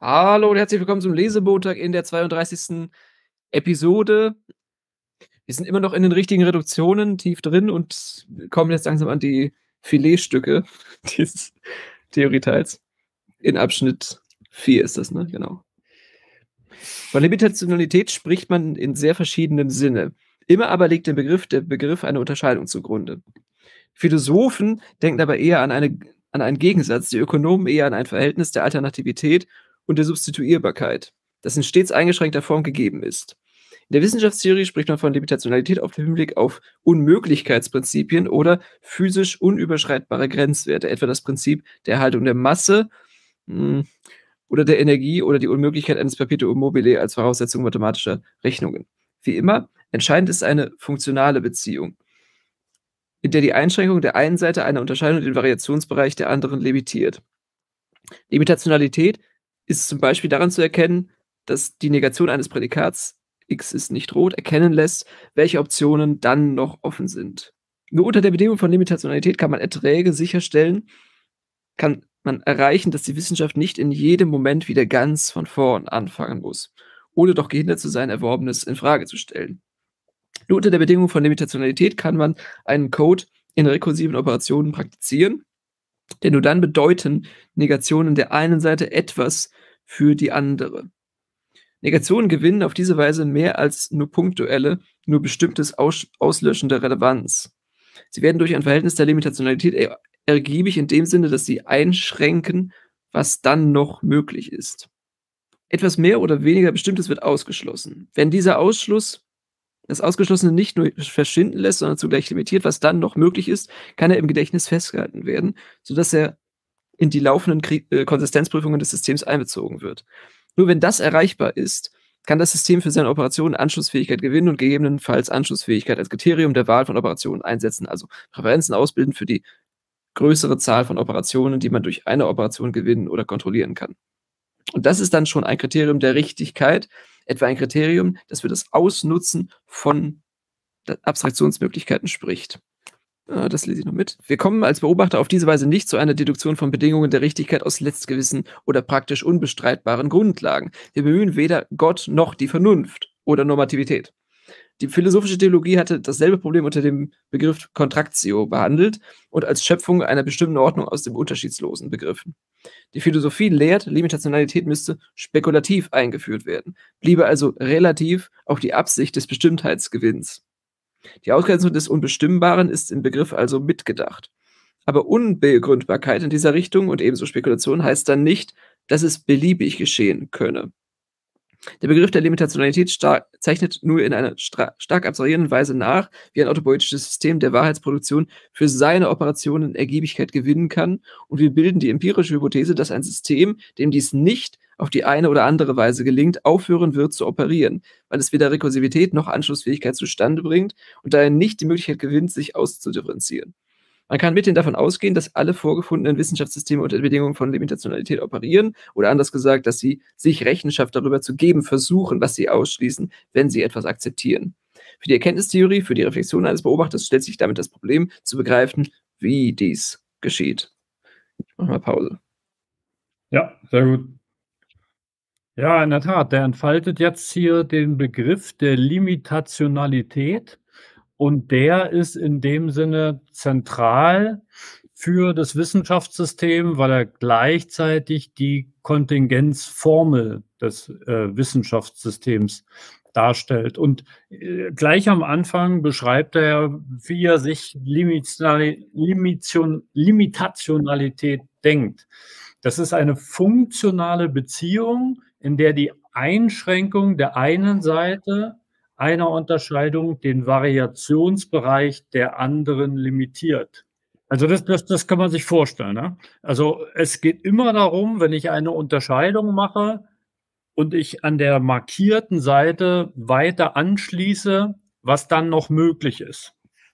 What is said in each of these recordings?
Hallo und herzlich willkommen zum Lesemontag in der 32. Episode. Wir sind immer noch in den richtigen Reduktionen tief drin und kommen jetzt langsam an die Filetstücke dieses Theorieteils. In Abschnitt 4 ist das, ne? Genau. Von Limitationalität spricht man in sehr verschiedenen Sinne. Immer aber liegt der Begriff einer Unterscheidung zugrunde. Philosophen denken aber eher an einen Gegensatz, die Ökonomen eher an ein Verhältnis der Alternativität und der Substituierbarkeit, das in stets eingeschränkter Form gegeben ist. In der Wissenschaftstheorie spricht man von Limitationalität auf den Hinblick auf Unmöglichkeitsprinzipien oder physisch unüberschreitbare Grenzwerte, etwa das Prinzip der Erhaltung der Masse oder der Energie oder die Unmöglichkeit eines Perpetuum mobile als Voraussetzung mathematischer Rechnungen. Wie immer, entscheidend ist eine funktionale Beziehung, in der die Einschränkung der einen Seite einer Unterscheidung den Variationsbereich der anderen limitiert. Limitationalität ist zum Beispiel daran zu erkennen, dass die Negation eines Prädikats X ist nicht rot erkennen lässt, welche Optionen dann noch offen sind. Nur unter der Bedingung von Limitationalität kann man Erträge sicherstellen, kann man erreichen, dass die Wissenschaft nicht in jedem Moment wieder ganz von vorn anfangen muss, ohne doch gehindert zu sein, Erworbenes in Frage zu stellen. Nur unter der Bedingung von Limitationalität kann man einen Code in rekursiven Operationen praktizieren, denn nur dann bedeuten Negationen der einen Seite etwas für die andere. Negationen gewinnen auf diese Weise mehr als nur punktuelle, nur bestimmtes auslöschende Relevanz. Sie werden durch ein Verhältnis der Limitationalität ergiebig in dem Sinne, dass sie einschränken, was dann noch möglich ist. Etwas mehr oder weniger Bestimmtes wird ausgeschlossen. Wenn dieser Ausschluss das Ausgeschlossene nicht nur verschwinden lässt, sondern zugleich limitiert, was dann noch möglich ist, kann er im Gedächtnis festgehalten werden, sodass er in die laufenden Konsistenzprüfungen des Systems einbezogen wird. Nur wenn das erreichbar ist, kann das System für seine Operationen Anschlussfähigkeit gewinnen und gegebenenfalls Anschlussfähigkeit als Kriterium der Wahl von Operationen einsetzen, also Präferenzen ausbilden für die größere Zahl von Operationen, die man durch eine Operation gewinnen oder kontrollieren kann. Und das ist dann schon ein Kriterium der Richtigkeit, etwa ein Kriterium, das für das Ausnutzen von Abstraktionsmöglichkeiten spricht. Das lese ich noch mit. Wir kommen als Beobachter auf diese Weise nicht zu einer Deduktion von Bedingungen der Richtigkeit aus letztgewissen oder praktisch unbestreitbaren Grundlagen. Wir bemühen weder Gott noch die Vernunft oder Normativität. Die philosophische Theologie hatte dasselbe Problem unter dem Begriff Contractio behandelt und als Schöpfung einer bestimmten Ordnung aus dem Unterschiedslosen begriffen. Die Philosophie lehrt, Limitationalität müsste spekulativ eingeführt werden, bliebe also relativ auf die Absicht des Bestimmtheitsgewinns. Die Ausgrenzung des Unbestimmbaren ist im Begriff also mitgedacht. Aber Unbegründbarkeit in dieser Richtung und ebenso Spekulation heißt dann nicht, dass es beliebig geschehen könne. Der Begriff der Limitationalität zeichnet nur in einer stark abstrahierenden Weise nach, wie ein autopoetisches System der Wahrheitsproduktion für seine Operationen Ergiebigkeit gewinnen kann, und wir bilden die empirische Hypothese, dass ein System, dem dies nicht auf die eine oder andere Weise gelingt, aufhören wird zu operieren, weil es weder Rekursivität noch Anschlussfähigkeit zustande bringt und daher nicht die Möglichkeit gewinnt, sich auszudifferenzieren. Man kann mithin davon ausgehen, dass alle vorgefundenen Wissenschaftssysteme unter Bedingungen von Limitationalität operieren, oder anders gesagt, dass sie sich Rechenschaft darüber zu geben versuchen, was sie ausschließen, wenn sie etwas akzeptieren. Für die Erkenntnistheorie, für die Reflexion eines Beobachters stellt sich damit das Problem, zu begreifen, wie dies geschieht. Ich mache mal Pause. Ja, sehr gut. Ja, in der Tat, der entfaltet jetzt hier den Begriff der Limitationalität. Und der ist in dem Sinne zentral für das Wissenschaftssystem, weil er gleichzeitig die Kontingenzformel des Wissenschaftssystems darstellt. Und gleich am Anfang beschreibt er, wie er sich Limitationalität denkt. Das ist eine funktionale Beziehung, in der die Einschränkung der einen Seite einer Unterscheidung den Variationsbereich der anderen limitiert. Also das kann man sich vorstellen. Ne? Also es geht immer darum, wenn ich eine Unterscheidung mache und ich an der markierten Seite weiter anschließe, was dann noch möglich ist.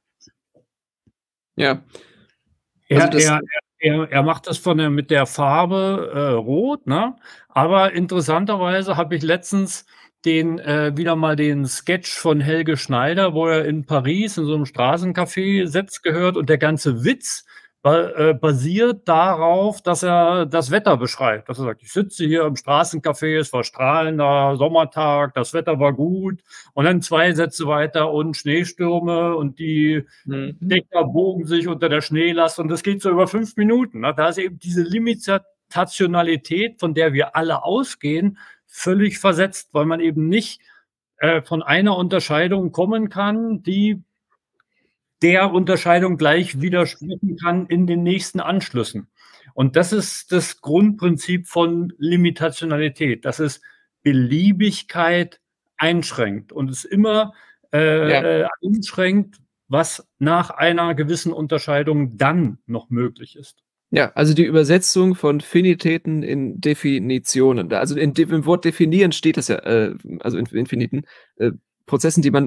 Ja. Also Er macht das mit der Farbe rot, ne? Aber interessanterweise habe ich letztens wieder mal den Sketch von Helge Schneider, wo er in Paris in so einem Straßencafé sitzt, gehört, und der ganze Witz basiert darauf, dass er das Wetter beschreibt. Dass er sagt, ich sitze hier im Straßencafé, es war strahlender Sommertag, das Wetter war gut. Und dann 2 Sätze weiter und Schneestürme und die Decker bogen sich unter der Schneelast. Und das geht so über 5 Minuten. Ne? Da ist eben diese Limitationalität, von der wir alle ausgehen, völlig versetzt, weil man eben nicht von einer Unterscheidung kommen kann, die der Unterscheidung gleich widersprechen kann in den nächsten Anschlüssen. Und das ist das Grundprinzip von Limitationalität, dass es Beliebigkeit einschränkt und es immer einschränkt, was nach einer gewissen Unterscheidung dann noch möglich ist. Ja, also die Übersetzung von Finitäten in Definitionen. Also im Wort definieren steht das ja, also in Infiniten, Prozessen, die man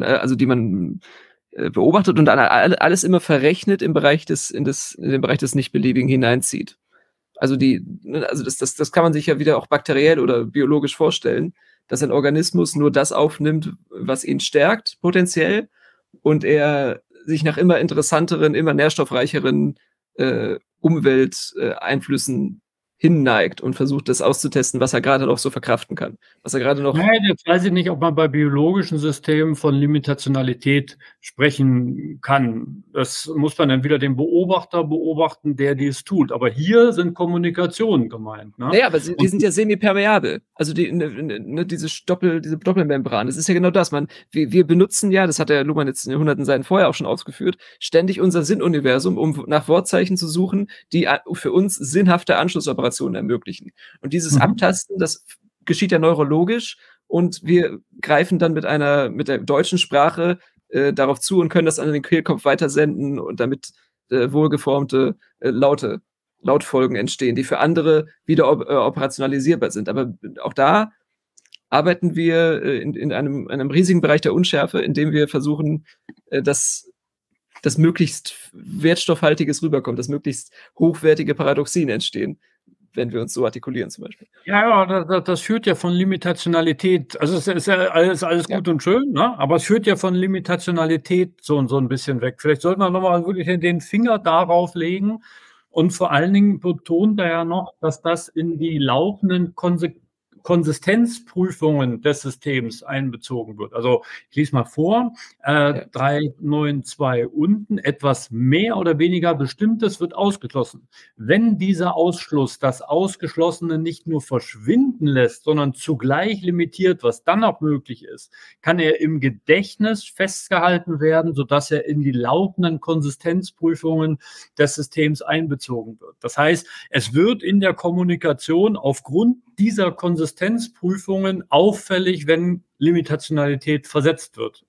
beobachtet und dann alles immer verrechnet in den Bereich des Nicht-Beliebigen hineinzieht. Also das kann man sich ja wieder auch bakteriell oder biologisch vorstellen, dass ein Organismus nur das aufnimmt, was ihn stärkt, potenziell, und er sich nach immer interessanteren, immer nährstoffreicheren Umwelteinflüssen hinneigt und versucht, das auszutesten, was er gerade noch so verkraften kann. Was er gerade noch. Nein, jetzt weiß ich nicht, ob man bei biologischen Systemen von Limitationalität sprechen kann. Das muss man dann wieder den Beobachter beobachten, der dies tut. Aber hier sind Kommunikationen gemeint. Ne? Naja, aber die sind ja semipermeabel. Also diese Doppelmembran. Das ist ja genau das. Wir benutzen ja, das hat der Luhmann jetzt in den hunderten Seiten vorher auch schon ausgeführt, ständig unser Sinnuniversum, um nach Wortzeichen zu suchen, die für uns sinnhafte Anschlussoperationen ermöglichen. Und dieses Abtasten, das geschieht ja neurologisch, und wir greifen dann mit der deutschen Sprache darauf zu und können das an den Kehlkopf weitersenden und damit wohlgeformte Lautfolgen entstehen, die für andere wieder operationalisierbar sind. Aber auch da arbeiten wir in einem riesigen Bereich der Unschärfe, in dem wir versuchen, dass möglichst wertstoffhaltiges rüberkommt, dass möglichst hochwertige Paradoxien entstehen, wenn wir uns so artikulieren zum Beispiel. Ja, das führt ja von Limitationalität, also es ist ja alles gut und schön, ne? Aber es führt ja von Limitationalität so ein bisschen weg. Vielleicht sollten wir nochmal wirklich den Finger darauf legen, und vor allen Dingen betont er ja noch, dass das in die laufenden Konsistenzprüfungen des Systems einbezogen wird. Also ich lese mal vor, 3.9.2 unten, etwas mehr oder weniger Bestimmtes wird ausgeschlossen. Wenn dieser Ausschluss das Ausgeschlossene nicht nur verschwinden lässt, sondern zugleich limitiert, was dann auch möglich ist, kann er im Gedächtnis festgehalten werden, sodass er in die laufenden Konsistenzprüfungen des Systems einbezogen wird. Das heißt, es wird in der Kommunikation aufgrund dieser Konsistenzprüfungen auffällig, wenn Limitationalität verletzt wird.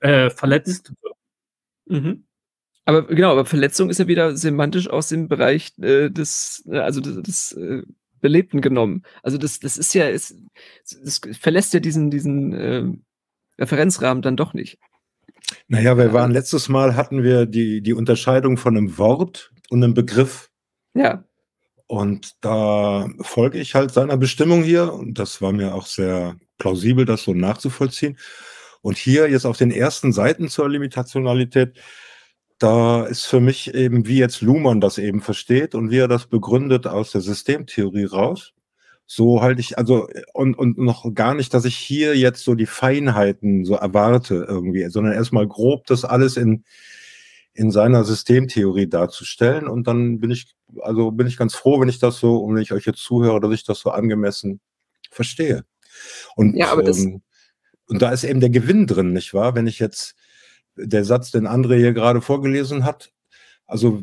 Aber Verletzung ist ja wieder semantisch aus dem Bereich des Belebten genommen. Also das ist ja, das verlässt ja diesen Referenzrahmen dann doch nicht. Naja, letztes Mal hatten wir die Unterscheidung von einem Wort und einem Begriff. Ja. Und da folge ich halt seiner Bestimmung hier, und das war mir auch sehr plausibel, das so nachzuvollziehen. Und hier jetzt auf den ersten Seiten zur Limitationalität, da ist für mich eben, wie jetzt Luhmann das eben versteht und wie er das begründet aus der Systemtheorie raus. So halte ich, also, und noch gar nicht, dass ich hier jetzt so die Feinheiten so erwarte irgendwie, sondern erstmal grob das alles in seiner Systemtheorie darzustellen. Und dann bin ich ganz froh, wenn ich das so, und wenn ich euch jetzt zuhöre, dass ich das so angemessen verstehe. Und, ja, aber und da ist eben der Gewinn drin, nicht wahr? Wenn ich jetzt der Satz, den André hier gerade vorgelesen hat, also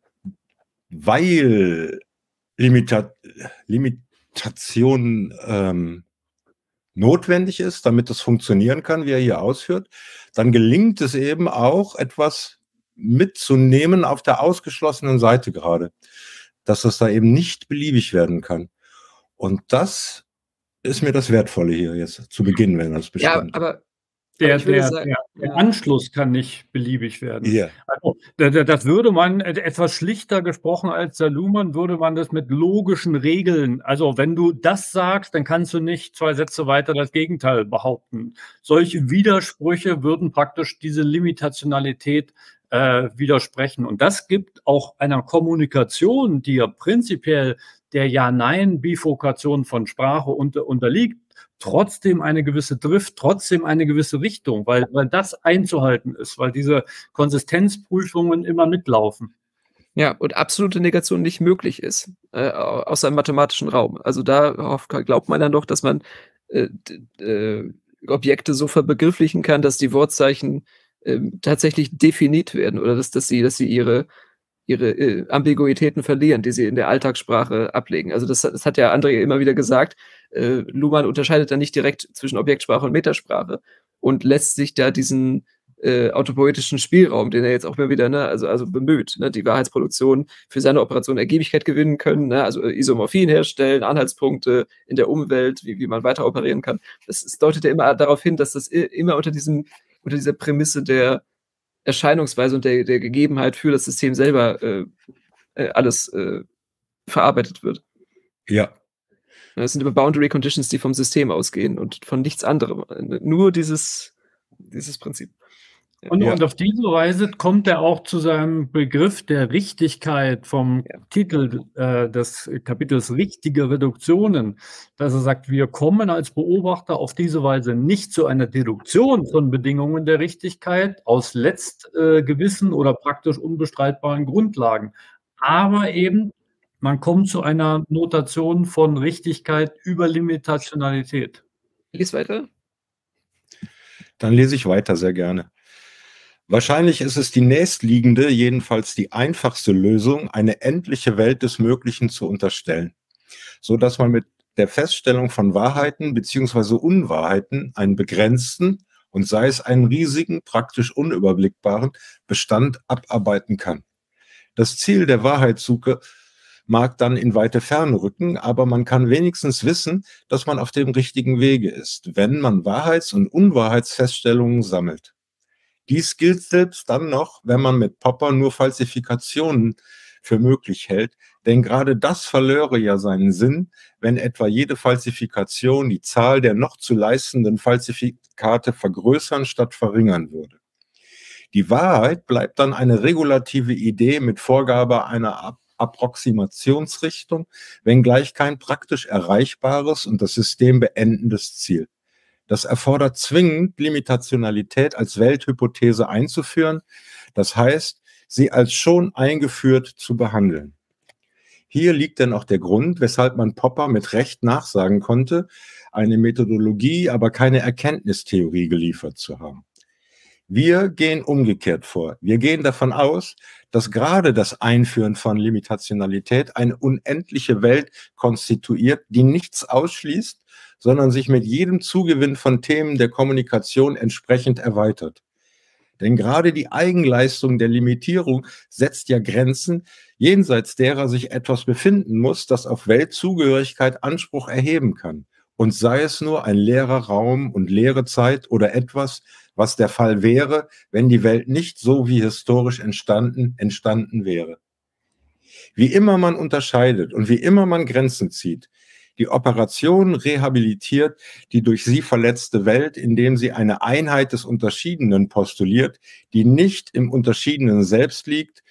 weil Limitation notwendig ist, damit es funktionieren kann, wie er hier ausführt, dann gelingt es eben auch, etwas mitzunehmen auf der ausgeschlossenen Seite gerade, dass das da eben nicht beliebig werden kann. Und das ist mir das Wertvolle hier jetzt zu Beginn, wenn das bestimmt. Ja, aber der Anschluss kann nicht beliebig werden. Yeah. Also, das würde man, etwas schlichter gesprochen als der Luhmann, würde man das mit logischen Regeln, also wenn du das sagst, dann kannst du nicht 2 Sätze weiter das Gegenteil behaupten. Solche Widersprüche würden praktisch diese Limitationalität widersprechen. Und das gibt auch einer Kommunikation, die ja prinzipiell der Ja-Nein-Bifurkation von Sprache unterliegt, trotzdem eine gewisse Drift, trotzdem eine gewisse Richtung, weil das einzuhalten ist, weil diese Konsistenzprüfungen immer mitlaufen. Ja, und absolute Negation nicht möglich ist, außer im mathematischen Raum. Also darauf glaubt man dann doch, dass man Objekte so verbegrifflichen kann, dass die Wortzeichen tatsächlich definiert werden oder dass sie ihre Ambiguitäten verlieren, die sie in der Alltagssprache ablegen. Also das hat ja André immer wieder gesagt. Luhmann unterscheidet da nicht direkt zwischen Objektsprache und Metasprache und lässt sich da diesen autopoetischen Spielraum, den er jetzt auch immer wieder, ne, also bemüht, ne, die Wahrheitsproduktion für seine Operation Ergiebigkeit gewinnen können, ne, also Isomorphien herstellen, Anhaltspunkte in der Umwelt, wie man weiter operieren kann. Das deutet ja immer darauf hin, dass das immer unter dieser Prämisse der Erscheinungsweise und der Gegebenheit für das System selber alles verarbeitet wird. Ja. Das sind immer Boundary Conditions, die vom System ausgehen und von nichts anderem. Nur dieses Prinzip. Und auf diese Weise kommt er auch zu seinem Begriff der Richtigkeit vom Titel des Kapitels Richtige Reduktionen, dass er sagt, wir kommen als Beobachter auf diese Weise nicht zu einer Deduktion von Bedingungen der Richtigkeit aus letztgewissen oder praktisch unbestreitbaren Grundlagen, aber eben man kommt zu einer Notation von Richtigkeit über Limitationalität. Lies weiter. Dann lese ich weiter, sehr gerne. Wahrscheinlich ist es die nächstliegende, jedenfalls die einfachste Lösung, eine endliche Welt des Möglichen zu unterstellen, so dass man mit der Feststellung von Wahrheiten bzw. Unwahrheiten einen begrenzten und sei es einen riesigen, praktisch unüberblickbaren Bestand abarbeiten kann. Das Ziel der Wahrheitssuche mag dann in weite Ferne rücken, aber man kann wenigstens wissen, dass man auf dem richtigen Wege ist, wenn man Wahrheits- und Unwahrheitsfeststellungen sammelt. Dies gilt selbst dann noch, wenn man mit Popper nur Falsifikationen für möglich hält, denn gerade das verlöre ja seinen Sinn, wenn etwa jede Falsifikation die Zahl der noch zu leistenden Falsifikate vergrößern statt verringern würde. Die Wahrheit bleibt dann eine regulative Idee mit Vorgabe einer Approximationsrichtung, wenngleich kein praktisch erreichbares und das System beendendes Ziel. Das erfordert zwingend, Limitationalität als Welthypothese einzuführen, das heißt, sie als schon eingeführt zu behandeln. Hier liegt dann auch der Grund, weshalb man Popper mit Recht nachsagen konnte, eine Methodologie, aber keine Erkenntnistheorie geliefert zu haben. Wir gehen umgekehrt vor. Wir gehen davon aus, dass gerade das Einführen von Limitationalität eine unendliche Welt konstituiert, die nichts ausschließt, sondern sich mit jedem Zugewinn von Themen der Kommunikation entsprechend erweitert. Denn gerade die Eigenleistung der Limitierung setzt ja Grenzen, jenseits derer sich etwas befinden muss, das auf Weltzugehörigkeit Anspruch erheben kann. Und sei es nur ein leerer Raum und leere Zeit oder etwas, was der Fall wäre, wenn die Welt nicht so wie historisch entstanden wäre. Wie immer man unterscheidet und wie immer man Grenzen zieht, die Operation rehabilitiert die durch sie verletzte Welt, indem sie eine Einheit des Unterschiedenen postuliert, die nicht im Unterschiedenen selbst liegt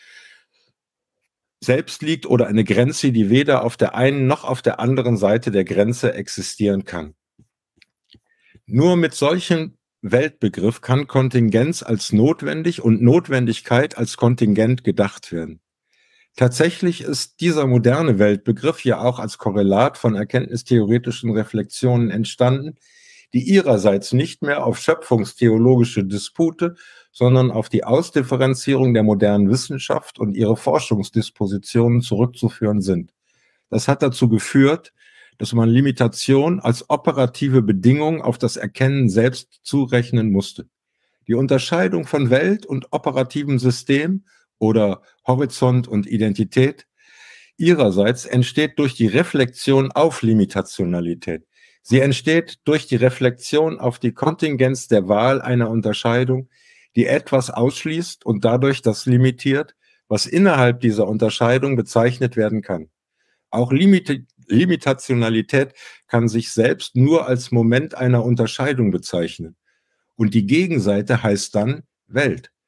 oder eine Grenze, die weder auf der einen noch auf der anderen Seite der Grenze existieren kann. Nur mit solchem Weltbegriff kann Kontingenz als notwendig und Notwendigkeit als Kontingent gedacht werden. Tatsächlich ist dieser moderne Weltbegriff ja auch als Korrelat von erkenntnistheoretischen Reflexionen entstanden, die ihrerseits nicht mehr auf schöpfungstheologische Dispute, sondern auf die Ausdifferenzierung der modernen Wissenschaft und ihre Forschungsdispositionen zurückzuführen sind. Das hat dazu geführt, dass man Limitation als operative Bedingung auf das Erkennen selbst zurechnen musste. Die Unterscheidung von Welt und operativem System oder Horizont und Identität ihrerseits entsteht durch die Reflexion auf Limitationalität. Sie entsteht durch die Reflexion auf die Kontingenz der Wahl einer Unterscheidung, die etwas ausschließt und dadurch das limitiert, was innerhalb dieser Unterscheidung bezeichnet werden kann. Auch Limitationalität kann sich selbst nur als Moment einer Unterscheidung bezeichnen. Und die Gegenseite heißt dann Welt.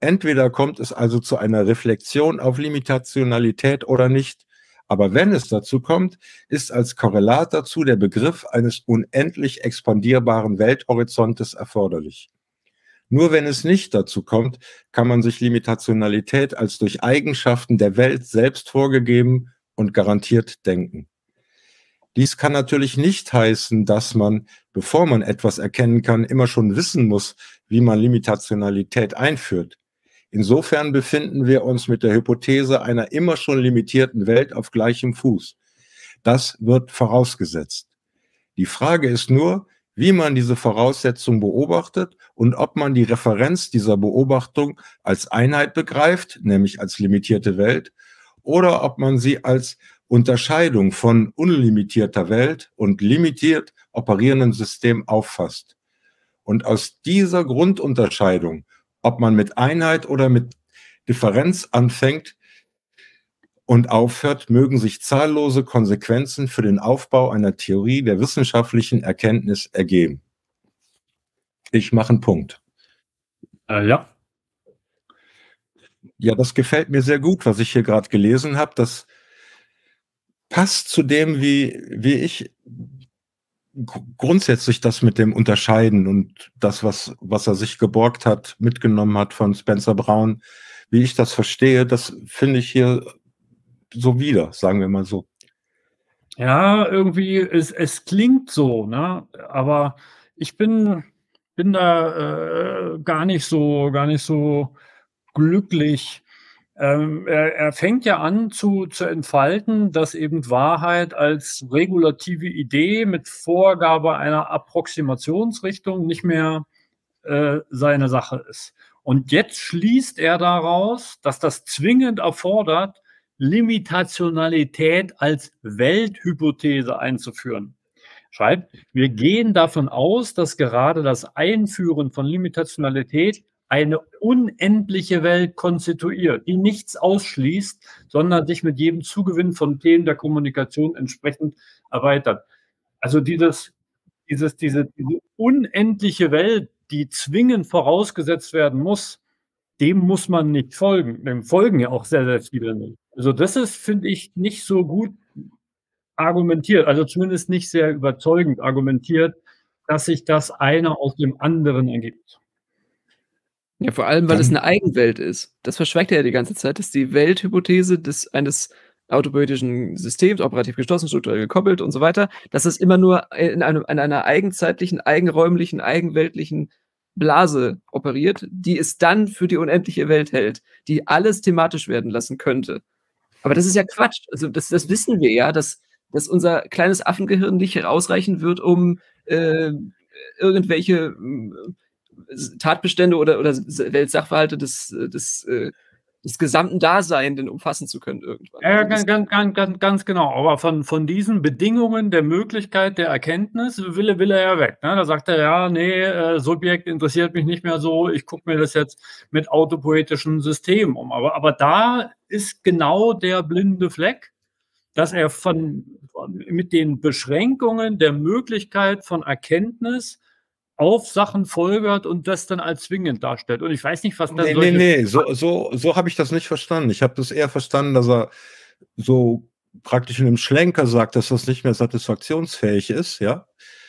Entweder kommt es also zu einer Reflexion auf Limitationalität oder nicht. Aber wenn es dazu kommt, ist als Korrelat dazu der Begriff eines unendlich expandierbaren Welthorizontes erforderlich. Nur wenn es nicht dazu kommt, kann man sich Limitationalität als durch Eigenschaften der Welt selbst vorgegeben und garantiert denken. Dies kann natürlich nicht heißen, dass man, bevor man etwas erkennen kann, immer schon wissen muss, wie man Limitationalität einführt. Insofern befinden wir uns mit der Hypothese einer immer schon limitierten Welt auf gleichem Fuß. Das wird vorausgesetzt. Die Frage ist nur, wie man diese Voraussetzung beobachtet und ob man die Referenz dieser Beobachtung als Einheit begreift, nämlich als limitierte Welt, oder ob man sie als Unterscheidung von unlimitierter Welt und limitiert operierendem System auffasst. Und aus dieser Grundunterscheidung, ob man mit Einheit oder mit Differenz anfängt und aufhört, mögen sich zahllose Konsequenzen für den Aufbau einer Theorie der wissenschaftlichen Erkenntnis ergeben. Ich mache einen Punkt. Ja. Ja, das gefällt mir sehr gut, was ich hier gerade gelesen habe. Das passt zu dem, wie ich grundsätzlich das mit dem Unterscheiden und das, was er sich geborgt hat, mitgenommen hat von Spencer Brown, wie ich das verstehe, das finde ich hier so wieder, sagen wir mal so. Ja, irgendwie, es klingt so, ne? Aber ich bin da gar nicht so glücklich. Er fängt ja an zu entfalten, dass eben Wahrheit als regulative Idee mit Vorgabe einer Approximationsrichtung nicht mehr seine Sache ist. Und jetzt schließt er daraus, dass das zwingend erfordert, Limitationalität als Welthypothese einzuführen. Schreibt, wir gehen davon aus, dass gerade das Einführen von Limitationalität eine unendliche Welt konstituiert, die nichts ausschließt, sondern sich mit jedem Zugewinn von Themen der Kommunikation entsprechend erweitert. Also diese unendliche Welt, die zwingend vorausgesetzt werden muss, dem muss man nicht folgen. Dem folgen ja auch sehr, sehr viele nicht. Also das ist, finde ich, nicht so gut argumentiert, also zumindest nicht sehr überzeugend argumentiert, dass sich das eine aus dem anderen ergibt. Ja, vor allem, weil es eine Eigenwelt ist. Das verschweigt er ja die ganze Zeit, dass die Welthypothese eines autopoietischen Systems, operativ geschlossen, strukturell gekoppelt und so weiter, dass es immer nur in einer eigenzeitlichen, eigenräumlichen, eigenweltlichen Blase operiert, die es dann für die unendliche Welt hält, die alles thematisch werden lassen könnte. Aber das ist ja Quatsch. Also das wissen wir ja, dass unser kleines Affengehirn nicht ausreichen wird, um irgendwelche Tatbestände oder Weltsachverhalte des gesamten Daseins umfassen zu können irgendwann. Ja, ganz genau. Aber von diesen Bedingungen der Möglichkeit der Erkenntnis will er ja weg. Ne? Da sagt er, ja, nee, Subjekt interessiert mich nicht mehr so, ich gucke mir das jetzt mit autopoetischen Systemen um. Aber da ist genau der blinde Fleck, dass er mit den Beschränkungen der Möglichkeit von Erkenntnis auf Sachen folgert und das dann als zwingend darstellt. Und ich weiß nicht, was das so habe ich das nicht verstanden. Ich habe das eher verstanden, dass er so praktisch in einem Schlenker sagt, dass das nicht mehr satisfaktionsfähig ist, ja.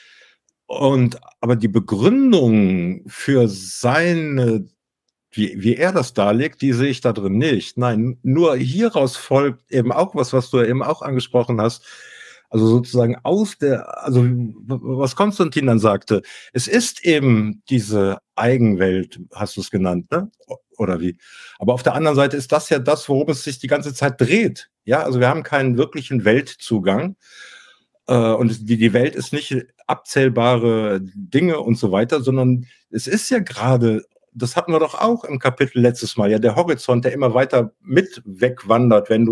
Aber die Begründung für seine, wie er das darlegt, die sehe ich da drin nicht. Nein, nur hieraus folgt eben auch was du eben auch angesprochen hast. Also sozusagen was Konstantin dann sagte, es ist eben diese Eigenwelt, hast du es genannt, ne? Oder wie? Aber auf der anderen Seite ist das ja das, worum es sich die ganze Zeit dreht. Ja, also wir haben keinen wirklichen Weltzugang. Und die Welt ist nicht abzählbare Dinge und so weiter, sondern es ist ja gerade, das hatten wir doch auch im Kapitel letztes Mal, ja, der Horizont, der immer weiter mit wegwandert, wenn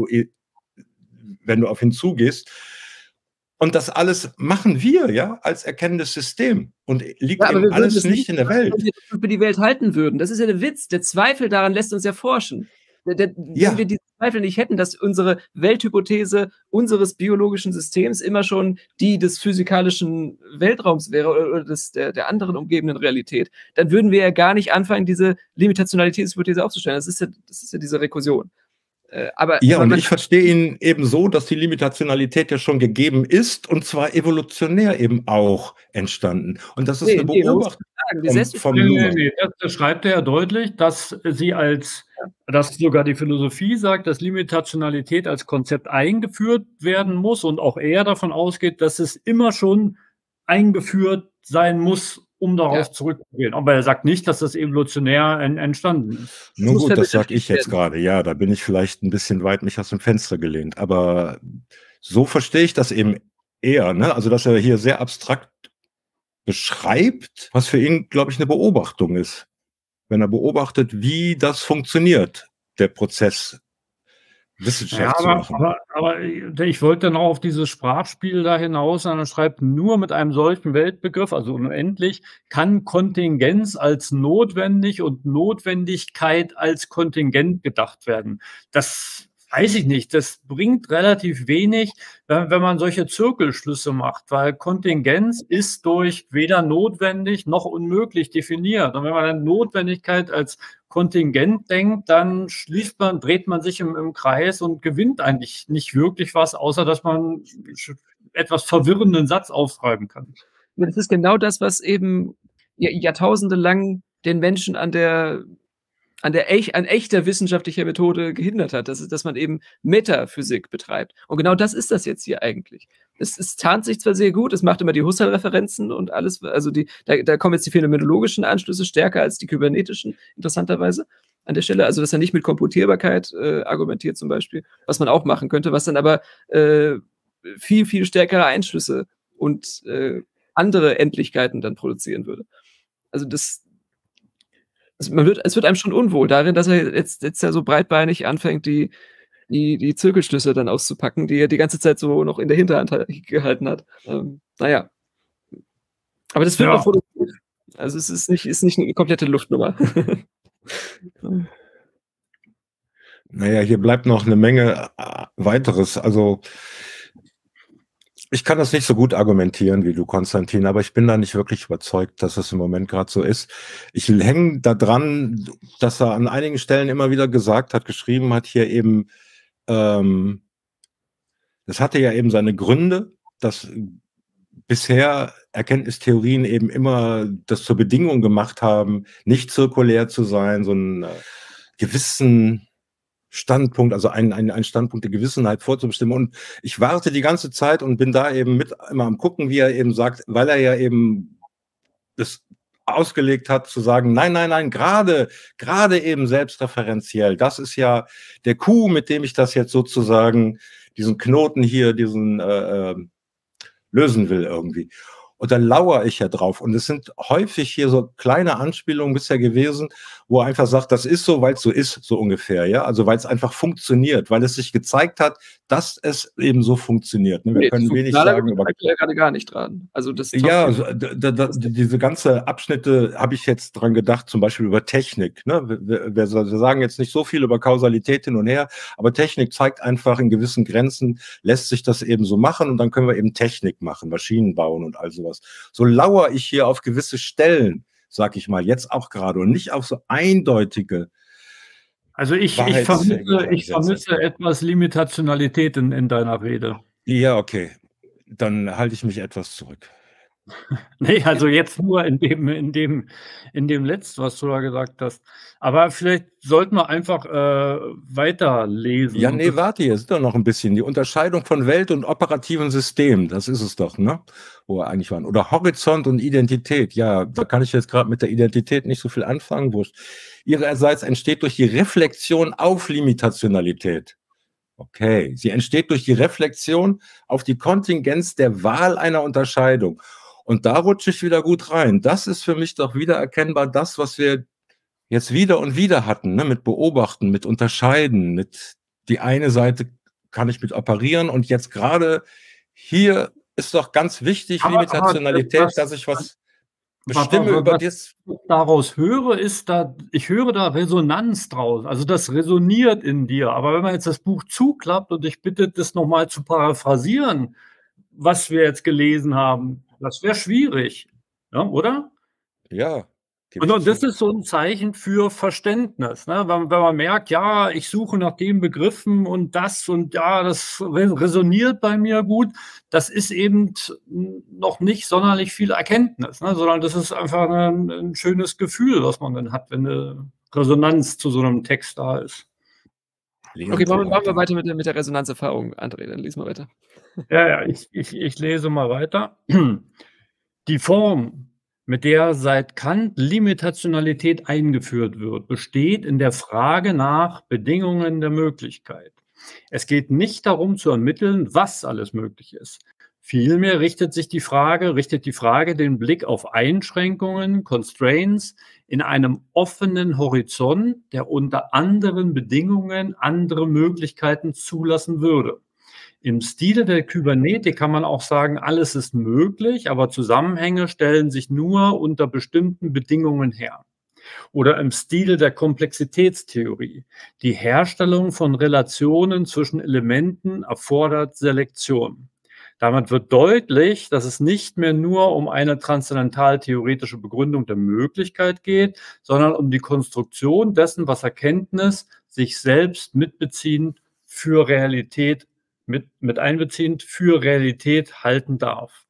du auf ihn zugehst. Und das alles machen wir, ja, als erkennendes System. Und liegt eben alles nicht in der Welt. Wenn wir für die Welt halten würden. Das ist ja der Witz. Der Zweifel daran lässt uns ja forschen. Wenn wir die Zweifel nicht hätten, dass unsere Welthypothese unseres biologischen Systems immer schon die des physikalischen Weltraums wäre oder der anderen umgebenden Realität, dann würden wir ja gar nicht anfangen, diese Limitationalitätshypothese aufzustellen. Das ist ja diese Rekursion. Und ich verstehe ihn eben so, dass die Limitationalität ja schon gegeben ist und zwar evolutionär eben auch entstanden. Und das ist eine Beobachtung vom das schreibt er ja deutlich, dass sogar die Philosophie sagt, dass Limitationalität als Konzept eingeführt werden muss und auch er davon ausgeht, dass es immer schon eingeführt sein muss, um darauf zurückzugehen. Aber er sagt nicht, dass das evolutionär entstanden ist. Nun gut, das sage ich jetzt gerade. Ja, da bin ich vielleicht ein bisschen weit mich aus dem Fenster gelehnt. Aber so verstehe ich das eben eher. Ne? Also, dass er hier sehr abstrakt beschreibt, was für ihn, glaube ich, eine Beobachtung ist. Wenn er beobachtet, wie das funktioniert, der Prozess. Wissenschaft zu machen. Aber ich wollte noch auf dieses Sprachspiel da hinaus, und er schreibt, nur mit einem solchen Weltbegriff, also unendlich, kann Kontingenz als notwendig und Notwendigkeit als Kontingent gedacht werden. Das weiß ich nicht, das bringt relativ wenig, wenn man solche Zirkelschlüsse macht, weil Kontingenz ist durch weder notwendig noch unmöglich definiert. Und wenn man dann Notwendigkeit als Kontingent denkt, dann dreht man sich im Kreis und gewinnt eigentlich nicht wirklich was, außer dass man etwas verwirrenden Satz aufschreiben kann. Das ist genau das, was eben Jahrtausende lang den Menschen an echter wissenschaftlicher Methode gehindert hat, dass man eben Metaphysik betreibt. Und genau das ist das jetzt hier eigentlich. Es tarnt sich zwar sehr gut, es macht immer die Husserl-Referenzen und alles, also da kommen jetzt die phänomenologischen Anschlüsse stärker als die kybernetischen, interessanterweise an der Stelle. Also, dass er nicht mit Komputierbarkeit argumentiert zum Beispiel, was man auch machen könnte, was dann aber viel, viel stärkere Einschlüsse und andere Endlichkeiten dann produzieren würde. Also es wird einem schon unwohl darin, dass er jetzt ja so breitbeinig anfängt, die Zirkelschlüsse dann auszupacken, die er die ganze Zeit so noch in der Hinterhand gehalten hat. Naja. Aber das wird noch produktiv. Also es ist nicht eine komplette Luftnummer. Naja, hier bleibt noch eine Menge weiteres. Also ich kann das nicht so gut argumentieren wie du, Konstantin, aber ich bin da nicht wirklich überzeugt, dass es im Moment gerade so ist. Ich hänge da dran, dass er an einigen Stellen immer wieder geschrieben hat, hier eben, das hatte ja eben seine Gründe, dass bisher Erkenntnistheorien eben immer das zur Bedingung gemacht haben, nicht zirkulär zu sein, so einen gewissen Standpunkt, also ein Standpunkt der Gewissenheit vorzubestimmen. Und ich warte die ganze Zeit und bin da eben immer am gucken, wie er eben sagt, weil er ja eben das ausgelegt hat, zu sagen, nein, gerade eben selbstreferenziell. Das ist ja der Coup, mit dem ich das jetzt sozusagen, diesen Knoten hier, lösen will irgendwie. Und dann lauere ich ja drauf. Und es sind häufig hier so kleine Anspielungen bisher gewesen, wo er einfach sagt, das ist so, weil es so ist, so ungefähr. Ja, also weil es einfach funktioniert, weil es sich gezeigt hat, dass es eben so funktioniert. Wir können wenig sagen. Aber ja gerade gar nicht dran. Also das diese ganze Abschnitte habe ich jetzt dran gedacht, zum Beispiel über Technik. Ne? Wir sagen jetzt nicht so viel über Kausalität hin und her, aber Technik zeigt einfach, in gewissen Grenzen lässt sich das eben so machen und dann können wir eben Technik machen, Maschinen bauen und all sowas. So lauere ich hier auf gewisse Stellen, sag ich mal, jetzt auch gerade und nicht auf so eindeutige. Also ich vermisse etwas Limitationalität in deiner Rede. Ja, okay. Dann halte ich mich etwas zurück. Nee, also jetzt nur in dem Letzten, was du da gesagt hast. Aber vielleicht sollten wir einfach weiterlesen. Ja, nee, warte, hier ist doch noch ein bisschen. Die Unterscheidung von Welt und operativen System, das ist es doch, ne? Wo wir eigentlich waren. Oder Horizont und Identität. Ja, da kann ich jetzt gerade mit der Identität nicht so viel anfangen. Wurscht. Ihrerseits entsteht durch die Reflexion auf Limitationalität. Okay, sie entsteht durch die Reflexion auf die Kontingenz der Wahl einer Unterscheidung. Und da rutsche ich wieder gut rein. Das ist für mich doch wieder erkennbar das, was wir jetzt wieder und wieder hatten, ne? Mit Beobachten, mit Unterscheiden, mit die eine Seite kann ich mit operieren und jetzt gerade hier ist doch ganz wichtig, Limitationalität, dass ich was... bestimme über Was das. ich daraus höre, ist ich höre da Resonanz draus. Also das resoniert in dir. Aber wenn man jetzt das Buch zuklappt und ich bitte, das nochmal zu paraphrasieren, was wir jetzt gelesen haben, das wäre schwierig. Ja, oder? Ja, gebe ich Und das zu. ist so ein Zeichen für Verständnis, ne? Wenn man merkt, ja, ich suche nach den Begriffen und ja, das resoniert bei mir gut, das ist eben noch nicht sonderlich viel Erkenntnis, ne? Sondern das ist einfach ein schönes Gefühl, was man dann hat, wenn eine Resonanz zu so einem Text da ist. Lesen Okay, Sie machen wir weiter. weiter mit der Resonanzerfahrung, André, dann lies mal weiter. Ja, ich lese mal weiter. Die Form, mit der seit Kant Limitationalität eingeführt wird, besteht in der Frage nach Bedingungen der Möglichkeit. Es geht nicht darum zu ermitteln, was alles möglich ist. Vielmehr richtet die Frage den Blick auf Einschränkungen, Constraints, in einem offenen Horizont, der unter anderen Bedingungen andere Möglichkeiten zulassen würde. Im Stile der Kybernetik kann man auch sagen, alles ist möglich, aber Zusammenhänge stellen sich nur unter bestimmten Bedingungen her. Oder im Stile der Komplexitätstheorie. Die Herstellung von Relationen zwischen Elementen erfordert Selektion. Damit wird deutlich, dass es nicht mehr nur um eine transzendental-theoretische Begründung der Möglichkeit geht, sondern um die Konstruktion dessen, was Erkenntnis sich selbst mitbeziehend für Realität mit einbeziehend für Realität halten darf.